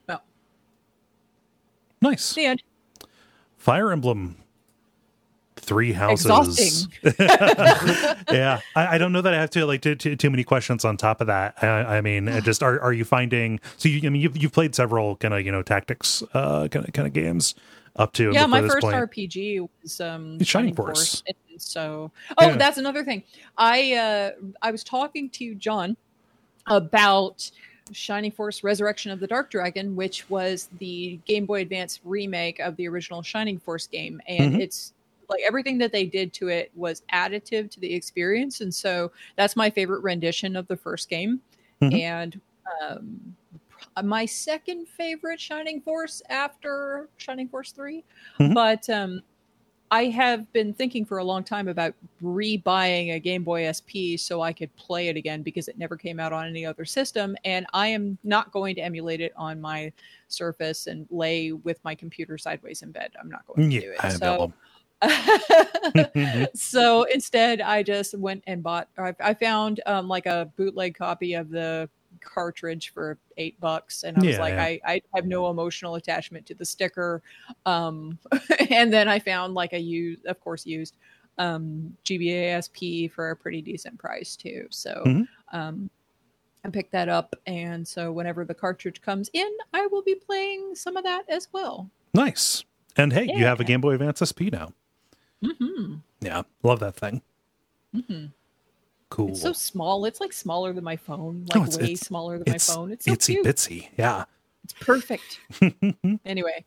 Nice. the end. Fire Emblem. Three houses. Exhausting. Yeah, I, I don't know that I have to like too, too, too many questions on top of that. I, I mean, it just are are you finding? So you, I mean, you've you've played several kind of you know tactics uh kind of kind of games up to Yeah, my this first point. R P G was um, Shining Force. And so, oh, Yeah. that's another thing. I uh, I was talking to John about Shining Force: Resurrection of the Dark Dragon, which was the Game Boy Advance remake of the original Shining Force game, and Mhm. it's like everything that they did to it was additive to the experience, and so that's my favorite rendition of the first game. Mhm. And um, my second favorite Shining Force after Shining Force three. Mhm. But um, I have been thinking for a long time about re-buying a Game Boy S P so I could play it again because it never came out on any other system. And I am not going to emulate it on my Surface and lay with my computer sideways in bed. I'm not going to Yeah, do I it. have So, Mhm. so instead, I just went and bought. I, I found um, like a bootleg copy of the cartridge for eight bucks, and I was Yeah, like, yeah. I, I have no emotional attachment to the sticker. Um, and then I found like a used, of course, used um, G B A S P for a pretty decent price too. So. Mhm. Um, I picked that up, and so whenever the cartridge comes in, I will be playing some of that as well. Nice. And hey, you have a Yeah. Game Boy Advance S P now. Mm-hmm. Yeah, love that thing. Mm-hmm. Cool. It's so small. It's like smaller than my phone. Oh, Like it's- way it's- smaller than my it's phone. It's so itsy cute. bitsy. Yeah. It's perfect. Anyway,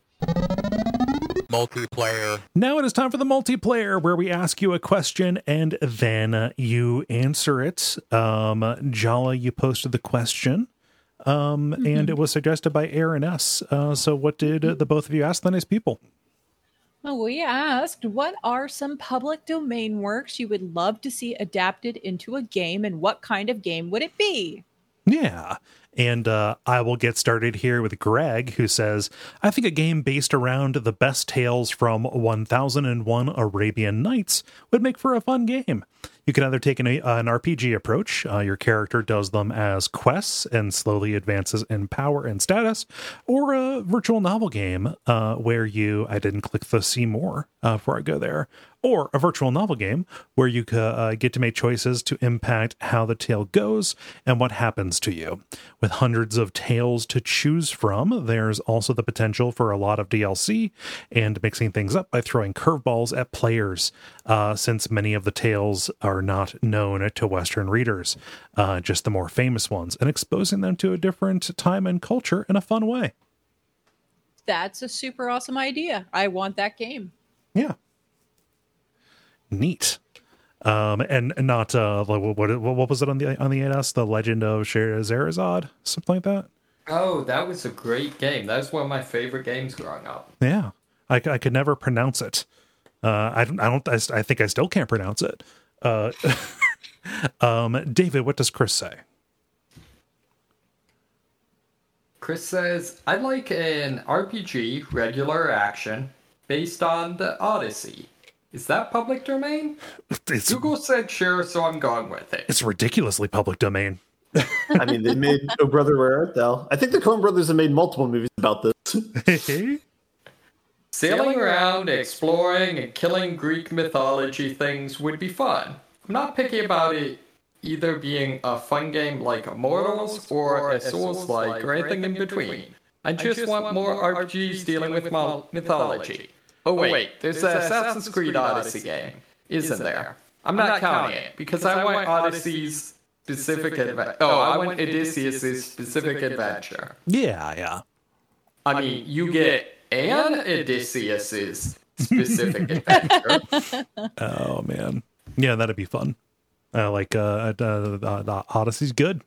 Multiplayer. Now it is time for the multiplayer, where we ask you a question and then uh, you answer it. Um, Jala, you posted the question, um, and it was suggested by Aaron S. Uh, so, what did uh, the both of you ask the nice people? well, we asked, what are some public domain works you would love to see adapted into a game, and what kind of game would it be? Yeah. And uh, I will get started here with Greg, who says, I think a game based around the best tales from one thousand one Arabian Nights would make for a fun game. You can either take an, an R P G approach, uh, your character does them as quests and slowly advances in power and status, or a virtual novel game uh, where you, I didn't click the see more uh, before I go there, or a virtual novel game where you uh, get to make choices to impact how the tale goes and what happens to you. With hundreds of tales to choose from, there's also the potential for a lot of D L C and mixing things up by throwing curveballs at players, uh, since many of the tales are not known to Western readers, uh, just the more famous ones, and exposing them to a different time and culture in a fun way. That's a super awesome idea. I want that game. Yeah. Neat. Um, and and not uh, what what what was it on the on the A S? The Legend of Scheherazade, something like that. Oh, that was a great game. That was one of my favorite games growing up. Yeah, I, I could never pronounce it. Uh, I don't. I don't. I, I think I still can't pronounce it. Uh, um, David, what does Chris say? Chris says, I'd like an R P G, regular action, based on the Odyssey. Is that public domain? It's Google said sure, so I'm going with it. it's ridiculously public domain. I mean, they made Oh Brother, Where Art Thou? I think the Coen brothers have made multiple movies about this. Sailing around, exploring, and killing Greek mythology things would be fun. I'm not picky about it either being a fun game like Immortals or a Souls-like or anything in between. I just want more R P Gs dealing with mythology. Oh wait, there's an Assassin's Creed Odyssey game, isn't there? I'm not counting it, because I want Odyssey's specific adventure. Oh, I want Odysseus' specific adventure. Yeah, yeah. I mean, you get an Odysseus' specific adventure. Oh, man. Yeah, that'd be fun. Uh, like, uh, uh, uh, Odyssey's good.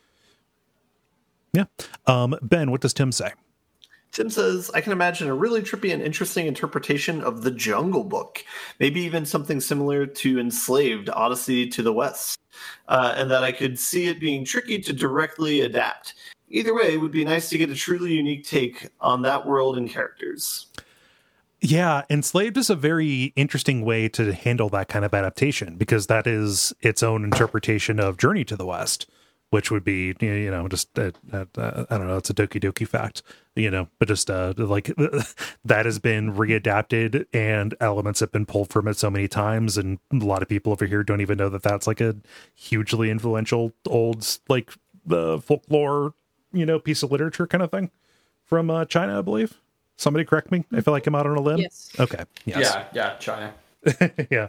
Yeah. Um, Ben, what does Tim say? Tim says, I can imagine a really trippy and interesting interpretation of the Jungle Book, maybe even something similar to Enslaved, Odyssey to the West, uh, and that I could see it being tricky to directly adapt. Either way, it would be nice to get a truly unique take on that world and characters. Yeah, Enslaved is a very interesting way to handle that kind of adaptation, because that is its own interpretation of Journey to the West, which would be, you know, just, uh, uh, I don't know, it's a Doki Doki fact, you know, but just uh, like that has been readapted and elements have been pulled from it so many times. And a lot of people over here don't even know that that's like a hugely influential old, like the uh, folklore, you know, piece of literature kind of thing from uh, China, I believe. Somebody correct me. I feel like I'm out on a limb. Yes. Okay. Yes. Yeah, yeah, China. Yeah.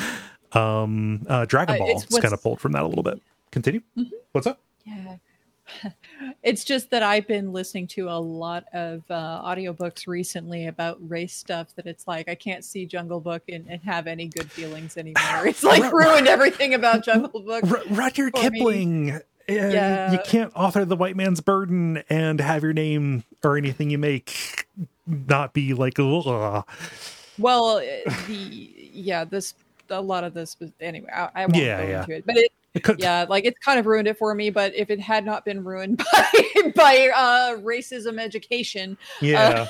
Um, uh, Dragon Uh, Ball it's is what's- kind of pulled from that a little bit. Continue. Mhm. What's up? Yeah. It's just that I've been listening to a lot of uh, audiobooks recently about race stuff that it's like I can't see Jungle Book and, and have any good feelings anymore. It's like ruined everything about Jungle Book. R- Rudyard for me. Kipling. Uh, Yeah. You can't author The White Man's Burden and have your name or anything you make not be like, ugh. Well, uh, the yeah, this a lot of this was anyway. I, I won't Yeah, go yeah. into it, but it It could- yeah, like it's kind of ruined it for me. But if it had not been ruined by by uh, racism education, yeah.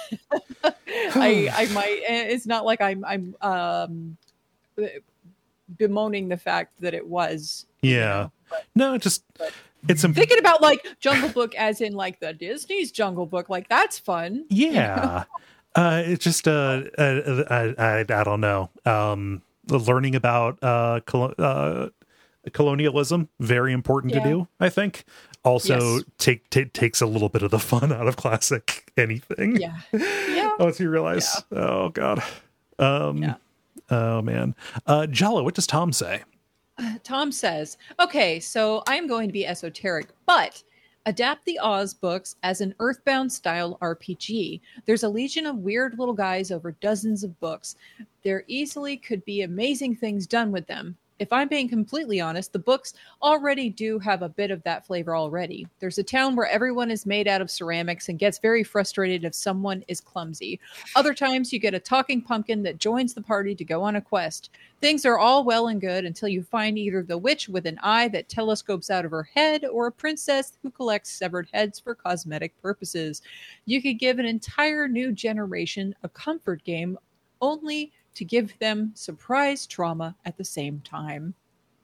I I might. It's not like I'm I'm um, bemoaning the fact that it was. you Yeah. know, but- No, just but- it's a Thinking about like Jungle Book as in like the Disney's Jungle Book, like that's fun. yeah. Uh, it's just uh, uh, I, I I don't know. Um, learning about uh, colo- uh colonialism, very important Yeah. to do, I think. Also, Yes. take take takes a little bit of the fun out of classic anything. Yeah. Yeah. Once you realize, oh god, um, Yeah. oh man, uh, Jala, what does Tom say? Tom says, okay, so I'm going to be esoteric, but adapt the Oz books as an Earthbound style R P G. There's a legion of weird little guys over dozens of books. There easily could be amazing things done with them. If I'm being completely honest, the books already do have a bit of that flavor already. There's a town where everyone is made out of ceramics and gets very frustrated if someone is clumsy. Other times you get a talking pumpkin that joins the party to go on a quest. Things are all well and good until you find either the witch with an eye that telescopes out of her head or a princess who collects severed heads for cosmetic purposes. You could give an entire new generation a comfort game only to give them surprise trauma at the same time.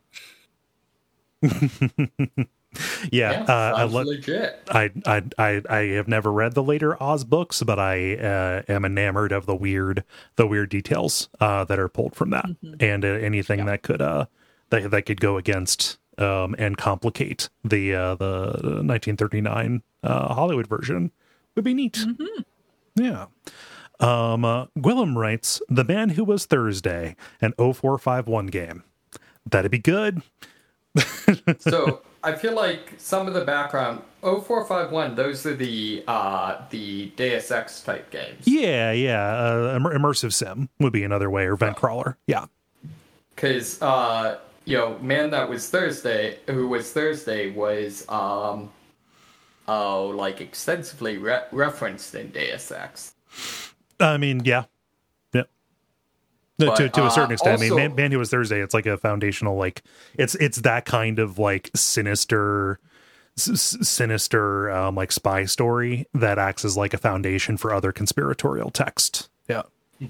Yeah, uh, I sounds love. legit. I, I I I have never read the later Oz books, but I uh, am enamored of the weird the weird details uh, that are pulled from that, Mhm. and uh, anything Yeah. that could uh that that could go against um, and complicate the uh, the nineteen thirty-nine uh, Hollywood version would be neat. Mhm. Yeah. Um, uh, Gwillem writes, "The Man Who Was Thursday, an oh four five one game. That'd be good." So I feel like some of the background oh four five one, those are the uh the Deus Ex type games. Yeah, yeah. Uh, immer- immersive sim would be another way, or event crawler. Yeah. Because uh you know, Man That Was Thursday, who was Thursday was um oh like extensively re- referenced in Deus Ex. I mean, yeah. Yeah. No, But, to to a certain uh, extent. I also- mean, Man, Man Who Was Thursday, it's like a foundational, like, it's it's that kind of, like, sinister, s- s- sinister, um, like, spy story that acts as, like, a foundation for other conspiratorial text. Yeah.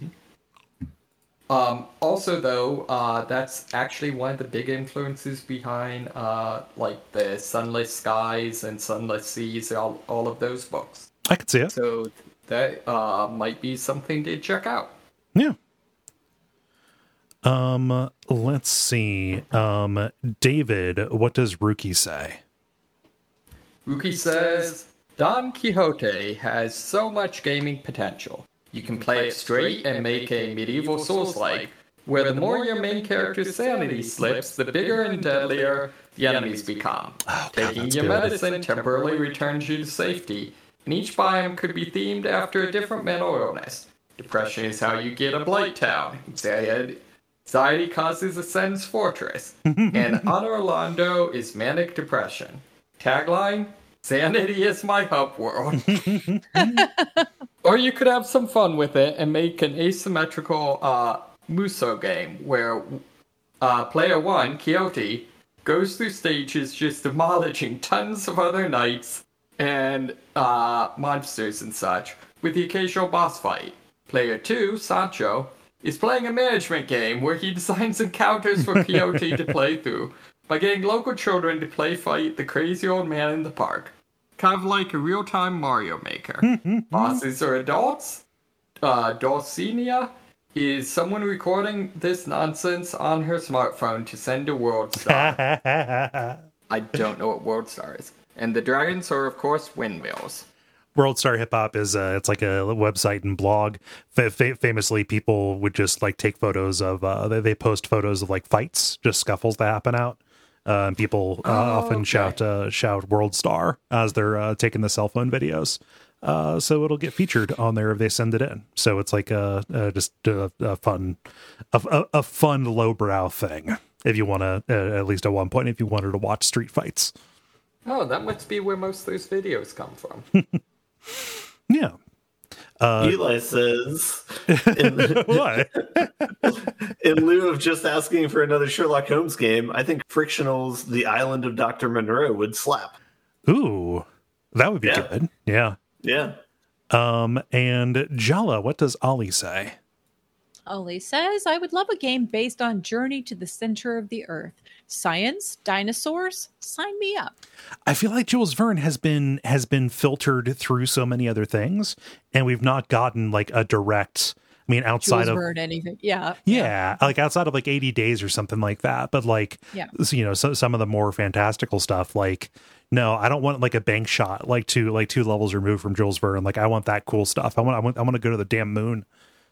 Um, also, though, uh, that's actually one of the big influences behind, uh, like the Sunless Skies and Sunless Seas, all, all of those books. I could see it. So that uh, might be something to check out. Yeah. Um, let's see. Um, David, what does Rookie say? Rookie says, Don Quixote has so much gaming potential. You can play it straight and make a medieval Souls-like, where the more your main character's sanity slips, the bigger and deadlier the enemies become. Oh, God, Taking that's your good. medicine temporarily returns you to safety, and each biome could be themed after a different mental illness. Depression is how you get a Blight Town. Anxiety causes a Sen's Fortress. And Honor Orlando is manic depression. Tagline, sanity is my hub world. Or you could have some fun with it and make an asymmetrical uh, Muso game where uh, player one, Quixote, goes through stages just demolishing tons of other knights and uh, monsters and such, with the occasional boss fight. Player two, Sancho, is playing a management game where he designs encounters for Quixote to play through by getting local children to play fight the crazy old man in the park. Kind of like a real-time Mario Maker. Bosses are adults. Uh, Dulcinea is someone recording this nonsense on her smartphone to send to WorldStar. I don't know what WorldStar is. And the dragons are, of course, windmills. World Star Hip Hop is uh, it's like a website and blog. F- fa- famously, people would just like take photos of uh, they, they post photos of like fights, just scuffles that happen out. Uh, and people uh, Oh, often okay. shout uh, shout World Star as they're uh, taking the cell phone videos. Uh, so it'll get featured on there if they send it in. So it's like a, a just a, a fun, a, a, a fun lowbrow thing. If you want to, uh, at least at one point, if you wanted to watch street fights. Oh, that must be where most of those videos come from. Yeah. Uh, Eli says, in, what? in lieu of just asking for another Sherlock Holmes game, I think Frictional's The Island of Doctor Monroe would slap. Ooh, that would be Yeah. good. Yeah. Yeah. Um, and Jala, what does Ollie say? Ollie says, I would love a game based on Journey to the Center of the Earth. Science, dinosaurs, sign me up. I feel like Jules Verne has been has been filtered through so many other things, and we've not gotten like a direct. I mean, outside Jules of Verne, anything. Yeah. yeah, like outside of like eighty days or something like that. But like, Yeah. so, you know, so, some of the more fantastical stuff, like, no, I don't want like a bank shot, like two like two levels removed from Jules Verne. Like, I want that cool stuff. I want I want I want to go to the damn moon.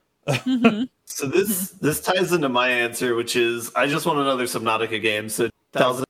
So this this ties into my answer, which is I just want another Subnautica game. So thousand,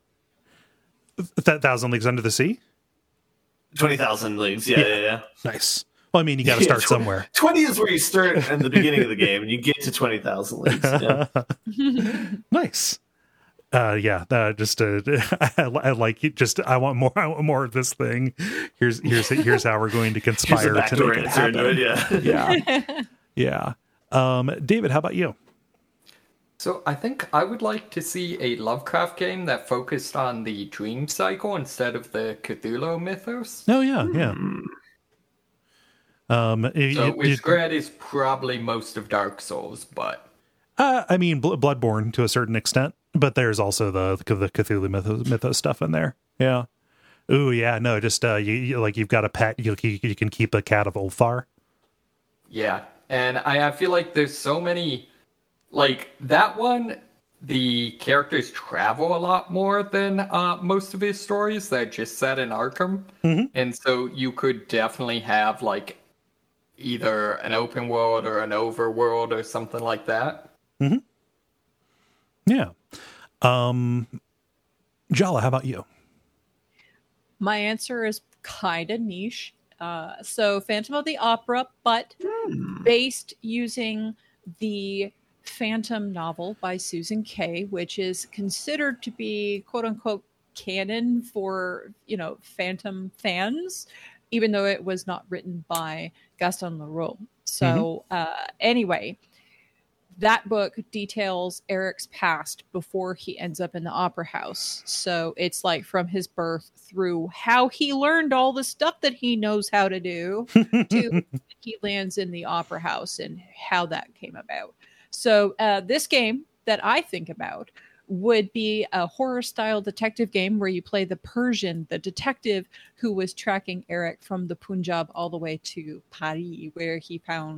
That Thousand Leagues Under the Sea. twenty thousand leagues. Yeah, Yeah. yeah, yeah. Nice. Well, I mean, you got to start Yeah, tw- somewhere. twenty is where you start in the beginning of the game, and you get to twenty thousand leagues. Yeah. Nice. Uh, yeah, uh, just uh, I, I like it. Just I want more. I want more of this thing. Here's here's here's how we're going to Here's a conspire to backdoor make it answer into it. happen. Yeah. Yeah, yeah. Um, David, how about you? So I think I would like to see a Lovecraft game that focused on the dream cycle instead of the Cthulhu mythos. Oh yeah, yeah. Um, it- So, it- which it- grad is probably most of Dark Souls, but uh, I mean, Bl- Bloodborne to a certain extent, but there's also the the Cthulhu mythos, mythos stuff in there. Yeah. Ooh, yeah. No, just uh, you, you like you've got a pet. You you, you can keep a cat of Ulthar. yeah. And I, I feel like there's so many, like that one, the characters travel a lot more than uh, most of his stories that are just set in Arkham. And so you could definitely have like either an open world or an overworld or something like that. Yeah. Um, Jala, how about you? My answer is kind of niche. Uh, so Phantom of the Opera, but based using the Phantom novel by Susan Kay, which is considered to be quote unquote canon for, you know, Phantom fans, even though it was not written by Gaston Leroux. So uh, anyway, that book details Eric's past before he ends up in the opera house. So it's like from his birth through how he learned all the stuff that he knows how to do to he lands in the opera house and how that came about. So uh, this game that I think about would be a horror style detective game where you play the Persian, the detective who was tracking Eric from the Punjab all the way to Paris, where he found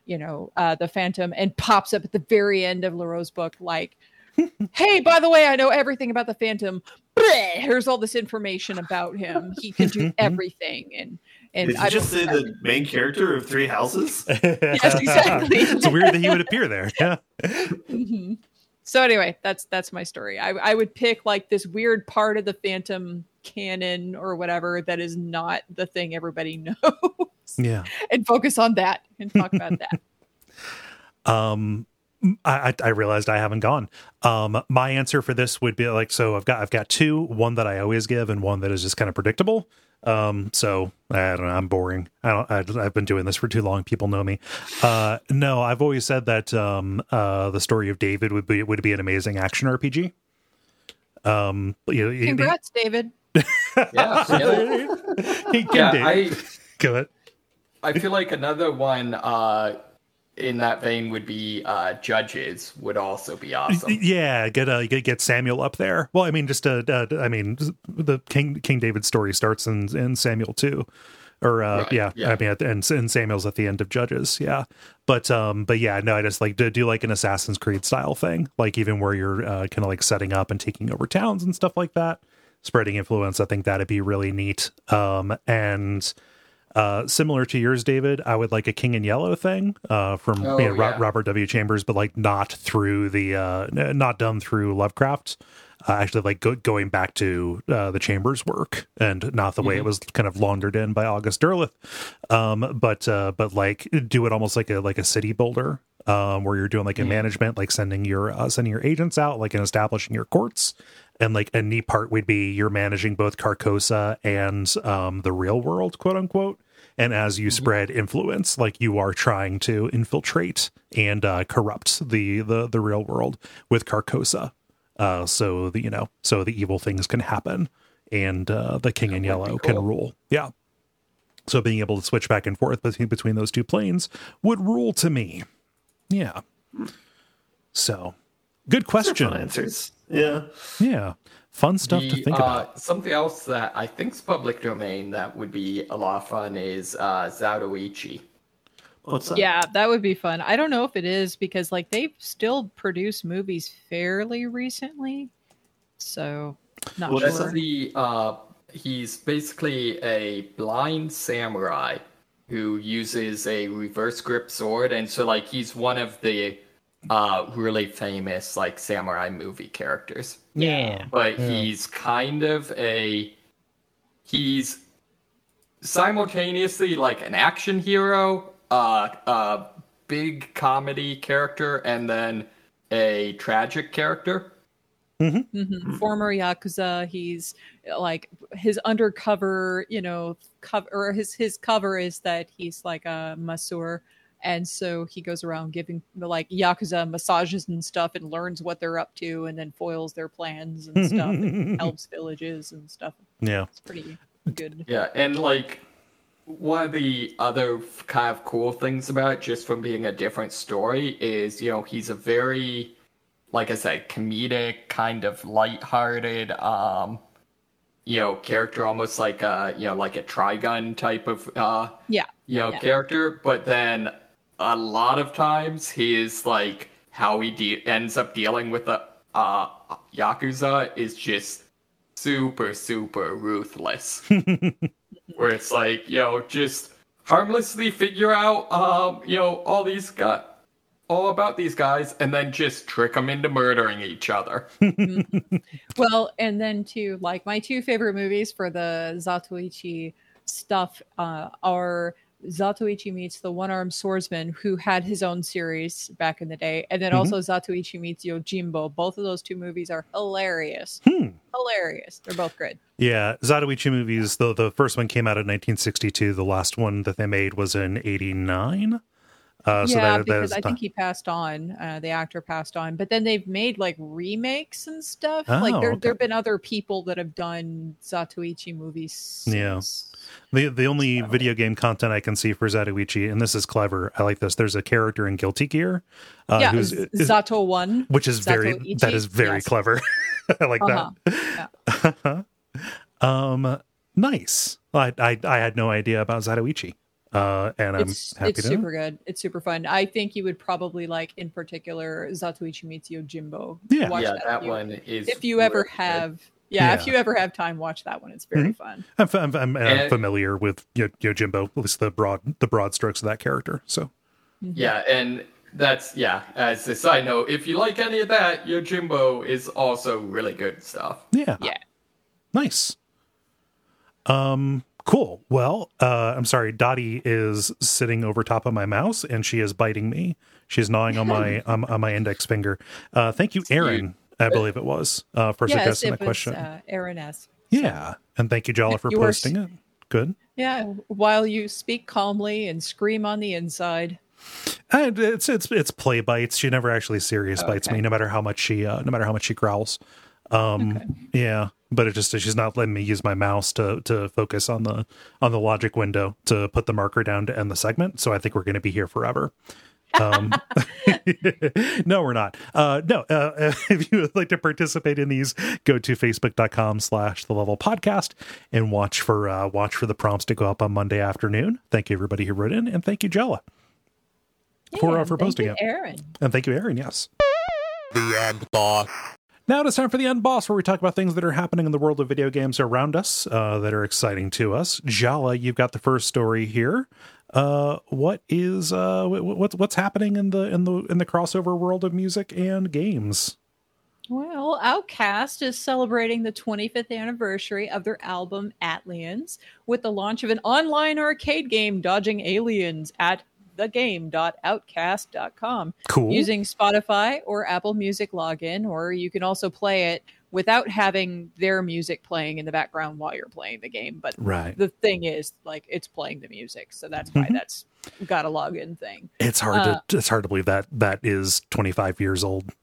you know, uh, the Phantom, and pops up at the very end of LaRoe's book, like, hey, by the way, I know everything about the Phantom. Here's all this information about him. He can do everything. And and Did you I just say the main character of Three Houses? Yes, exactly. It's weird that he would appear there. Yeah. Mm-hmm. So anyway, that's that's my story. I, I would pick like this weird part of the Phantom canon or whatever that is not the thing everybody knows. Yeah. And focus on that and talk about that. Um, I, I realized I haven't gone. Um, my answer for this would be like, so I've got, I've got two, one that I always give and one that is just kind of predictable. Um, so I don't know, I'm boring. I don't, I, I've been doing this for too long. People know me. Uh, no, I've always said that, um, uh, the story of David would be, would be an amazing action R P G. Um, you know, Congrats, he, David. Yeah. Yeah, he, yeah David. I, Go ahead. I feel like another one, uh, in that vein would be uh Judges would also be awesome. Yeah, get uh get, get Samuel up there. Well, I mean, just uh, uh I mean, the King King David story starts in in Samuel too, or uh right, yeah, yeah, I mean, at the, and, and Samuel's at the end of Judges. Yeah, but um, but yeah, no, I just like to do like an Assassin's Creed style thing, like even where you're uh, kind of like setting up and taking over towns and stuff like that, spreading influence. I think that'd be really neat. Um, and. Uh, similar to yours, David, I would like a King in Yellow thing uh, from oh, you know, yeah. Robert W. Chambers, but like not through the uh, not done through Lovecraft. Uh, actually, like go, going back to uh, the Chambers work and not the way mm-hmm. it was kind of laundered in by August Derleth. Um, but uh, but like do it almost like a like a city builder. Um, where you're doing like a mm. management, like sending your uh, sending your agents out, like and establishing your courts, and like a neat part would be you're managing both Carcosa and um, the real world, quote unquote. And as you mm-hmm. spread influence, like you are trying to infiltrate and uh, corrupt the, the the real world with Carcosa, uh, so the you know so the evil things can happen, and uh, the King in Yellow cool. can rule. Yeah. So being able to switch back and forth between between those two planes would rule to me. Yeah. So, good question. Fun answers. Yeah. Yeah. Fun stuff the, to think uh, about. Something else that I think's public domain that would be a lot of fun is uh, Zatoichi. What's that? Yeah, that would be fun. I don't know if it is because like they've still produced movies fairly recently. So, not What sure. is That's the uh, he's basically a blind samurai who uses a reverse grip sword, and so like he's one of the uh really famous like samurai movie characters. Yeah. But yeah. he's kind of a he's simultaneously like an action hero, uh a big comedy character, and then a tragic character. Mm-hmm. Mm-hmm. Former Yakuza, he's like his undercover, you know, cover or his his cover is that he's like a masseur, and so he goes around giving like Yakuza massages and stuff, and learns what they're up to, and then foils their plans and stuff, and helps villages and stuff. Yeah, it's pretty good. Yeah, and like one of the other kind of cool things about it, just from being a different story, is you know he's a very, like I said, comedic, kind of lighthearted, um, you know, character, almost like a, you know, like a Trigun type of, uh, yeah, you know, yeah. character. But then a lot of times his, like, how he de- ends up dealing with the uh, Yakuza is just super, super ruthless. Where it's like, you know, just harmlessly figure out, um, you know, all these guys. all about these guys, and then just trick them into murdering each other. Mm-hmm. Well, and then too, like my two favorite movies for the Zatoichi stuff uh, are Zatoichi Meets the One-Armed Swordsman, who had his own series back in the day, and then mm-hmm. also Zatoichi Meets Yojimbo. Both of those two movies are hilarious. Hmm. Hilarious. They're both good. Yeah, Zatoichi movies, the, the first one came out in nineteen sixty-two. The last one that they made was in eighty-nine. Uh, so yeah, that, because I not... think he passed on. Uh, the actor passed on, but then they've made like remakes and stuff. Oh, like there, okay. there've been other people that have done Zatoichi movies. Since. Yeah, the the only so. video game content I can see for Zatoichi, and this is clever. I like this. There's a character in Guilty Gear, uh, yeah, who's Z- Zato One, which is very Zatoichi. that is very yes. clever. I like uh-huh. that. Yeah. um, nice. I, I I had no idea about Zatoichi. uh, and I'm It's happy it's to. super good. It's super fun. I think you would probably like, in particular, Zatoichi Meets Yojimbo. Yeah. Watch yeah, that, that if you, one is. if you ever really good. have. Yeah, Yeah. if you ever have time, watch that one. It's very Mhm. fun. I'm, I'm, I'm, I'm And- familiar with Yo- Yojimbo, at least the broad the broad strokes of that character. So Yeah, and that's yeah. As a side note, if you like any of that, Yojimbo is also really good stuff. yeah, Yeah. nice. Um, cool. Well, uh, I'm sorry. Dottie is sitting over top of my mouse, and she is biting me. She's gnawing on my on, on my index finger. Uh, thank you, Aaron. I believe it was uh, for Yes, suggesting it that was question. uh, Aaron S. Yeah, and thank you, Jala, for You were posting it. Good. Yeah, while you speak calmly and scream on the inside. And it's it's it's play bites. She never actually serious bites Okay. me, no matter how much she uh, no matter how much she growls. Um, Okay. Yeah, but it just she's not letting me use my mouse to to focus on the on the logic window to put the marker down to end the segment. So I think we're going to be here forever. Um, no, we're not. Uh, no, uh, if you would like to participate in these, go to facebook.com slash the level podcast and watch for uh, watch for the prompts to go up on Monday afternoon. Thank you, everybody who wrote in, and thank you, Jella. For, uh, Yeah, for thank posting you, it. Aaron. And thank you, Aaron. Yes. The end boss. Now it's time for the End Boss, where we talk about things that are happening in the world of video games around us uh, that are exciting to us. Jala, you've got the first story here. Uh, what is uh, what's what's happening in the in the in the crossover world of music and games? Well, Outcast is celebrating the twenty-fifth anniversary of their album Atlians with the launch of an online arcade game dodging aliens at the game dot outcast dot com Cool. using Spotify or Apple Music login, or you can also play it without having their music playing in the background while you're playing the game. But Right. the thing is, like, it's playing the music, so that's why Mhm. that's got a login thing. It's hard Uh, to it's hard to believe that that is twenty-five years old.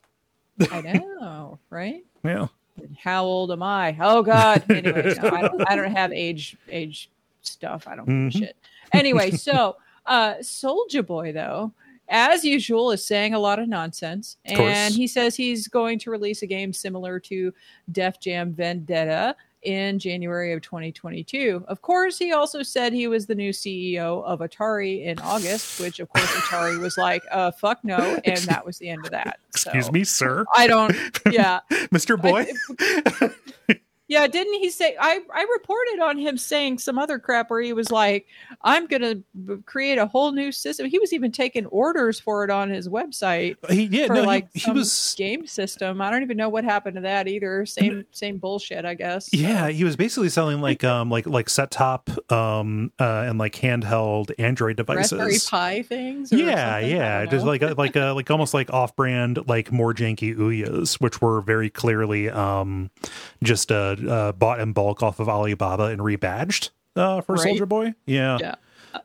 I know, right? Yeah. How old am I? Oh God. Anyway, no, I don't. I don't have age age stuff. I don't give Mhm. a shit. Anyway, so uh, Soulja Boy, though, as usual, is saying a lot of nonsense, Of course. and he says he's going to release a game similar to Def Jam Vendetta in January of twenty twenty-two. Of course, he also said he was the new C E O of Atari in August, which of course Atari was like, uh, fuck no, and that was the end of that. Excuse So, me, sir. I don't. Yeah. Mister Boy. I- Yeah, didn't he say? I I reported on him saying some other crap where he was like, "I'm gonna b- create a whole new system." He was even taking orders for it on his website he yeah, for no, like he, he some was game system. I don't even know what happened to that either. Same same bullshit, I guess. Yeah, he was basically selling like um like like set top um uh and like handheld Android devices. Raspberry Pi things. Or Yeah, something? I yeah, don't just know. like a, like a, like almost like off-brand, like more janky Ouya's, which were very clearly um just uh, uh bought in bulk off of Alibaba and rebadged uh for Right. Soldier Boy. Yeah, Yeah. Uh,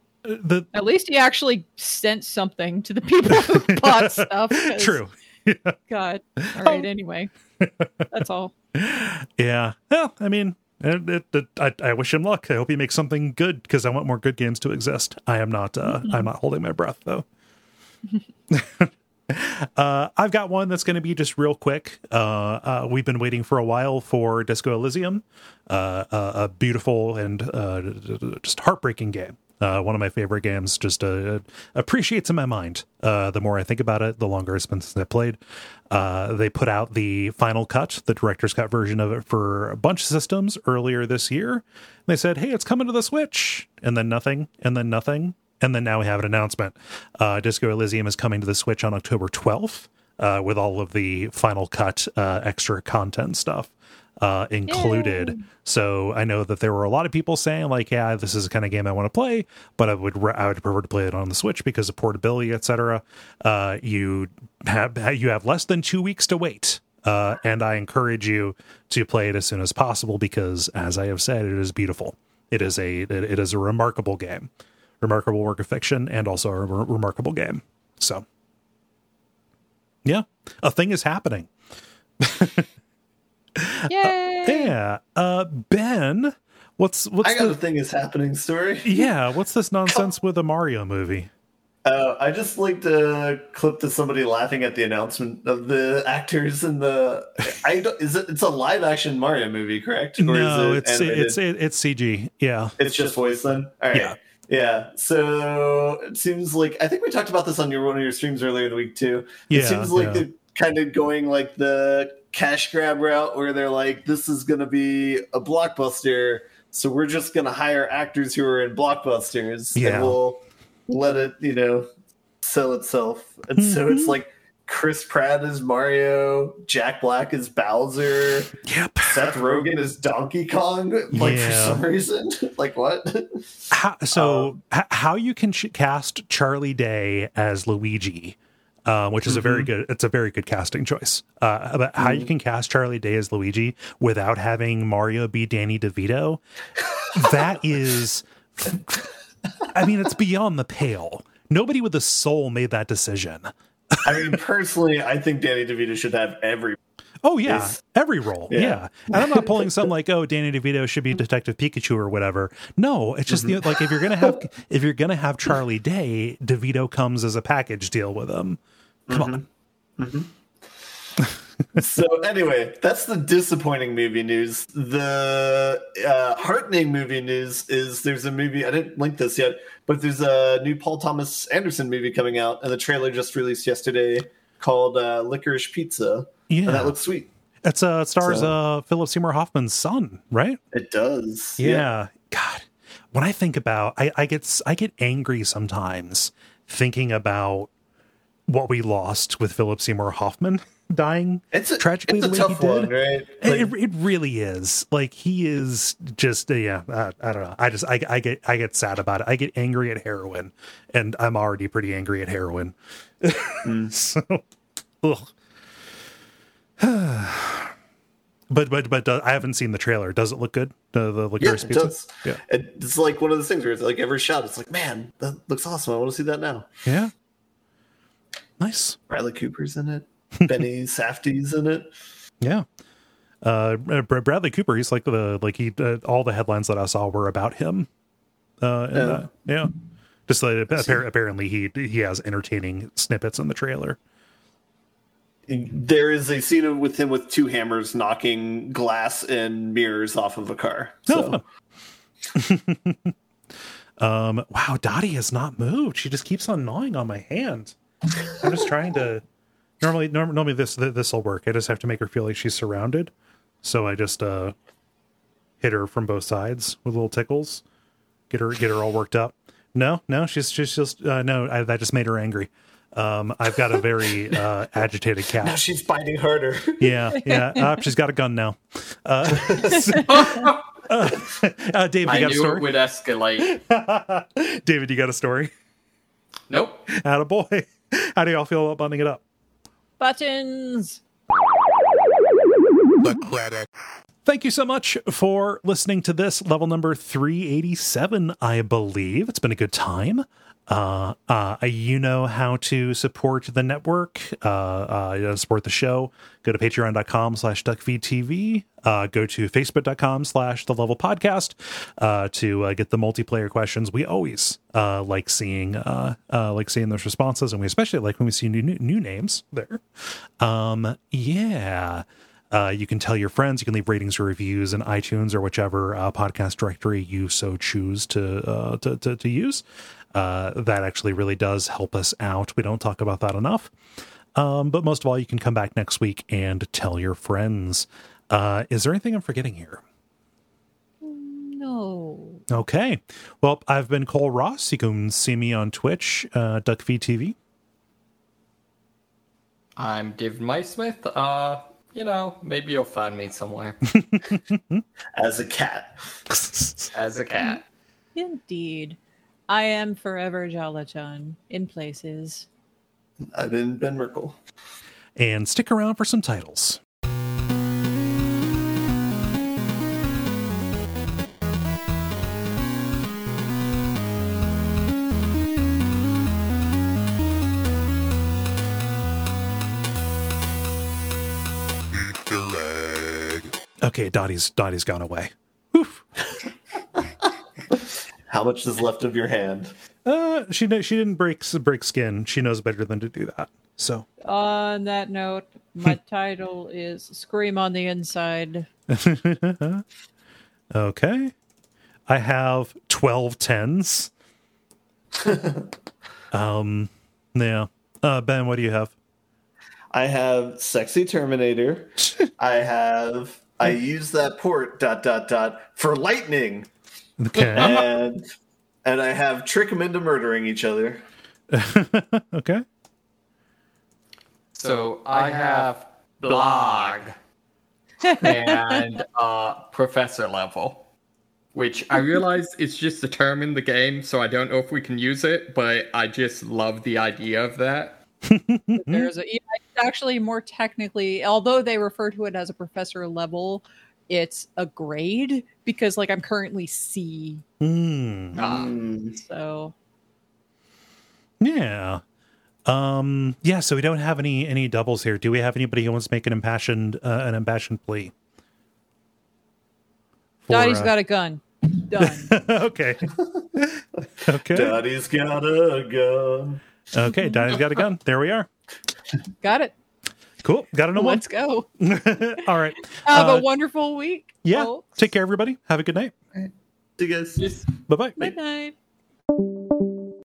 the At least he actually sent something to the people who bought stuff. 'cause, true. God. All right. Anyway, that's all. Yeah. Well, I mean, it, it, it, I, I wish him luck. I hope he makes something good because I want more good games to exist. I am not. Uh, Mm-hmm. I'm not holding my breath though. uh, I've got one that's going to be just real quick. Uh, uh, we've been waiting for a while for Disco Elysium, uh, a, a beautiful and uh, just heartbreaking game. Uh, one of my favorite games. Just uh, appreciates in my mind. Uh, the more I think about it, the longer it's been since I played. Uh, they put out the final cut, the director's cut version of it for a bunch of systems earlier this year. They said, "Hey, it's coming to the Switch," and then nothing, and then nothing. And then now we have an announcement. Uh, Disco Elysium is coming to the Switch on October twelfth uh, with all of the final cut uh, extra content stuff uh, included. Yay. So I know that there were a lot of people saying like, yeah, this is the kind of game I want to play, but I would I would prefer to play it on the Switch because of portability, et cetera. Uh, you have you have less than two weeks to wait. Uh, and I encourage you to play it as soon as possible because, as I have said, it is beautiful. It is a it, it is a remarkable game. Remarkable work of fiction and also a re- remarkable game. So, yeah, a thing is happening. Yay! Yeah, uh, Ben, what's what's I got the a thing is happening story. yeah? What's this nonsense with a Mario movie? Uh, I just linked a clip to somebody laughing at the announcement of the actors in the. I don't, is it? It's a live action Mario movie, correct? Or No, is it it's animated? it's it, it's C G. Yeah, It's just voice then. All right. Yeah. Yeah, so it seems like I think we talked about this on your one of your streams earlier in the week too. Yeah, it seems like yeah. they're kind of going like the cash grab route where they're like, this is going to be a blockbuster, so we're just going to hire actors who are in blockbusters Yeah. and we'll let it, you know, sell itself. And so Mm-hmm. it's like Chris Pratt is Mario, Jack Black is Bowser, Yep. Seth Rogen is Donkey Kong. Like for Yeah. some reason, like what? How, so Um, h- how you can ch- cast Charlie Day as Luigi, uh, which is a very good, it's a very good casting choice. Uh, about how you can cast Charlie Day as Luigi without having Mario be Danny DeVito, that is, I mean, it's beyond the pale. Nobody with a soul made that decision. I mean, personally, I think Danny DeVito should have every. Oh yeah, Is- every role. Yeah. Yeah. And I'm not pulling some like, oh, Danny DeVito should be Detective Pikachu or whatever. No, it's just the, like if you're gonna have if you're gonna have Charlie Day, DeVito comes as a package deal with him. Come on. So anyway, that's the disappointing movie news. The uh, heartening movie news is there's a movie. I didn't link this yet, but there's a new Paul Thomas Anderson movie coming out, and the trailer just released yesterday called uh, Licorice Pizza. Yeah. And that looks sweet. It's uh it stars So- uh Philip Seymour Hoffman's son, right? It does. Yeah. God. When I think about I, I get s- I get angry sometimes thinking about what we lost with Philip Seymour Hoffman dying It's a, tragically it's a the way tough he did. one, right? It, Like, it really is. Like he is just uh, yeah. I, I don't know. I just I, I get I get sad about it. I get angry at heroin, and I'm already pretty angry at heroin. So, ugh. but but but uh, I haven't seen the trailer. Does it look good? Uh, the yeah, licorice it pizza. does. Yeah. It- It's like one of those things where it's like every shot, it's like, man, that looks awesome. I want to see that now. Yeah. Nice. Bradley Cooper's in it. Benny Safdie's in it. Yeah. Uh, Br- Bradley Cooper. He's like the like he. Uh, all the headlines that I saw were about him. Uh, and, Yeah. uh, yeah. Just that appar- apparently he he has entertaining snippets in the trailer. There is a scene of- with him with two hammers knocking glass and mirrors off of a car. So Oh, Um. Wow. Dottie has not moved. She just keeps on gnawing on my hand. I'm just trying to. Normally, norm, normally this this will work. I just have to make her feel like she's surrounded. So I just uh hit her from both sides with little tickles. Get her get her all worked up. No, no, she's she's just uh, no. I, that just made her angry. Um, I've got a very uh, agitated now cat. she's biting harder. Yeah, yeah. Uh, she's got a gun now. Uh, so- uh, uh, David, I you got a knew it story? would escalate. David, you got a story? Nope. Attaboy. How do y'all feel about bundling it up? Buttons. The credit. Thank you so much for listening to this level number three eighty-seven, I believe. It's been a good time. Uh, uh, you know how to support the network, uh, uh, you know, support the show. Go to patreon.com slash duckfeedtv. Uh, go to facebook.com slash the level podcast, uh, to uh, get the multiplayer questions. We always, uh, like seeing, uh, uh, like seeing those responses. And we especially like when we see new, new, new names there. Um, yeah. Uh, you can tell your friends. You can leave ratings or reviews in iTunes or whichever uh, podcast directory you so choose to uh, to, to to use. Uh, that actually really does help us out. We don't talk about that enough. Um, but most of all, you can come back next week and tell your friends. Uh, is there anything I'm forgetting here? No. Okay. Well, I've been Cole Ross. You can see me on Twitch, uh, DuckFeedTV. I'm David Mysmith. Uh, you know, maybe you'll find me somewhere As a cat. as a cat. Indeed. I am forever Jalachan in places. I've been Ben Merkel. And stick around for some titles. Easter egg. Okay, Dottie's Dottie's gone away. Oof. How much is left of your hand? Uh, she kn- she didn't break break skin. She knows better than to do that. So On that note, my title is Scream on the Inside. okay, I have twelve tens. um, yeah. Uh, Ben, what do you have? I have Sexy Terminator. I have I use that port dot dot dot for lightning. Okay. And and I have trick them into murdering each other. Okay. So I have blog and uh, professor level, which I realize it's just a term in the game, so I don't know if we can use it, but I just love the idea of that. There's a, yeah, it's actually more technically, although they refer to it as a professor level, it's a grade because like I'm currently C. Mm. Um, So Yeah. Um, yeah, so we don't have any any doubles here. Do we have anybody who wants to make an impassioned uh, an impassioned plea? For, Daddy's uh, got a gun. Done. okay. Okay. Daddy's got a gun. Okay, Daddy's got a gun. There we are. Got it. Cool. Got another one. Let's go. All right. Have Uh, a wonderful week. Yeah. folks. Take care, everybody. Have a good night. See you guys. just Bye-bye. Good night.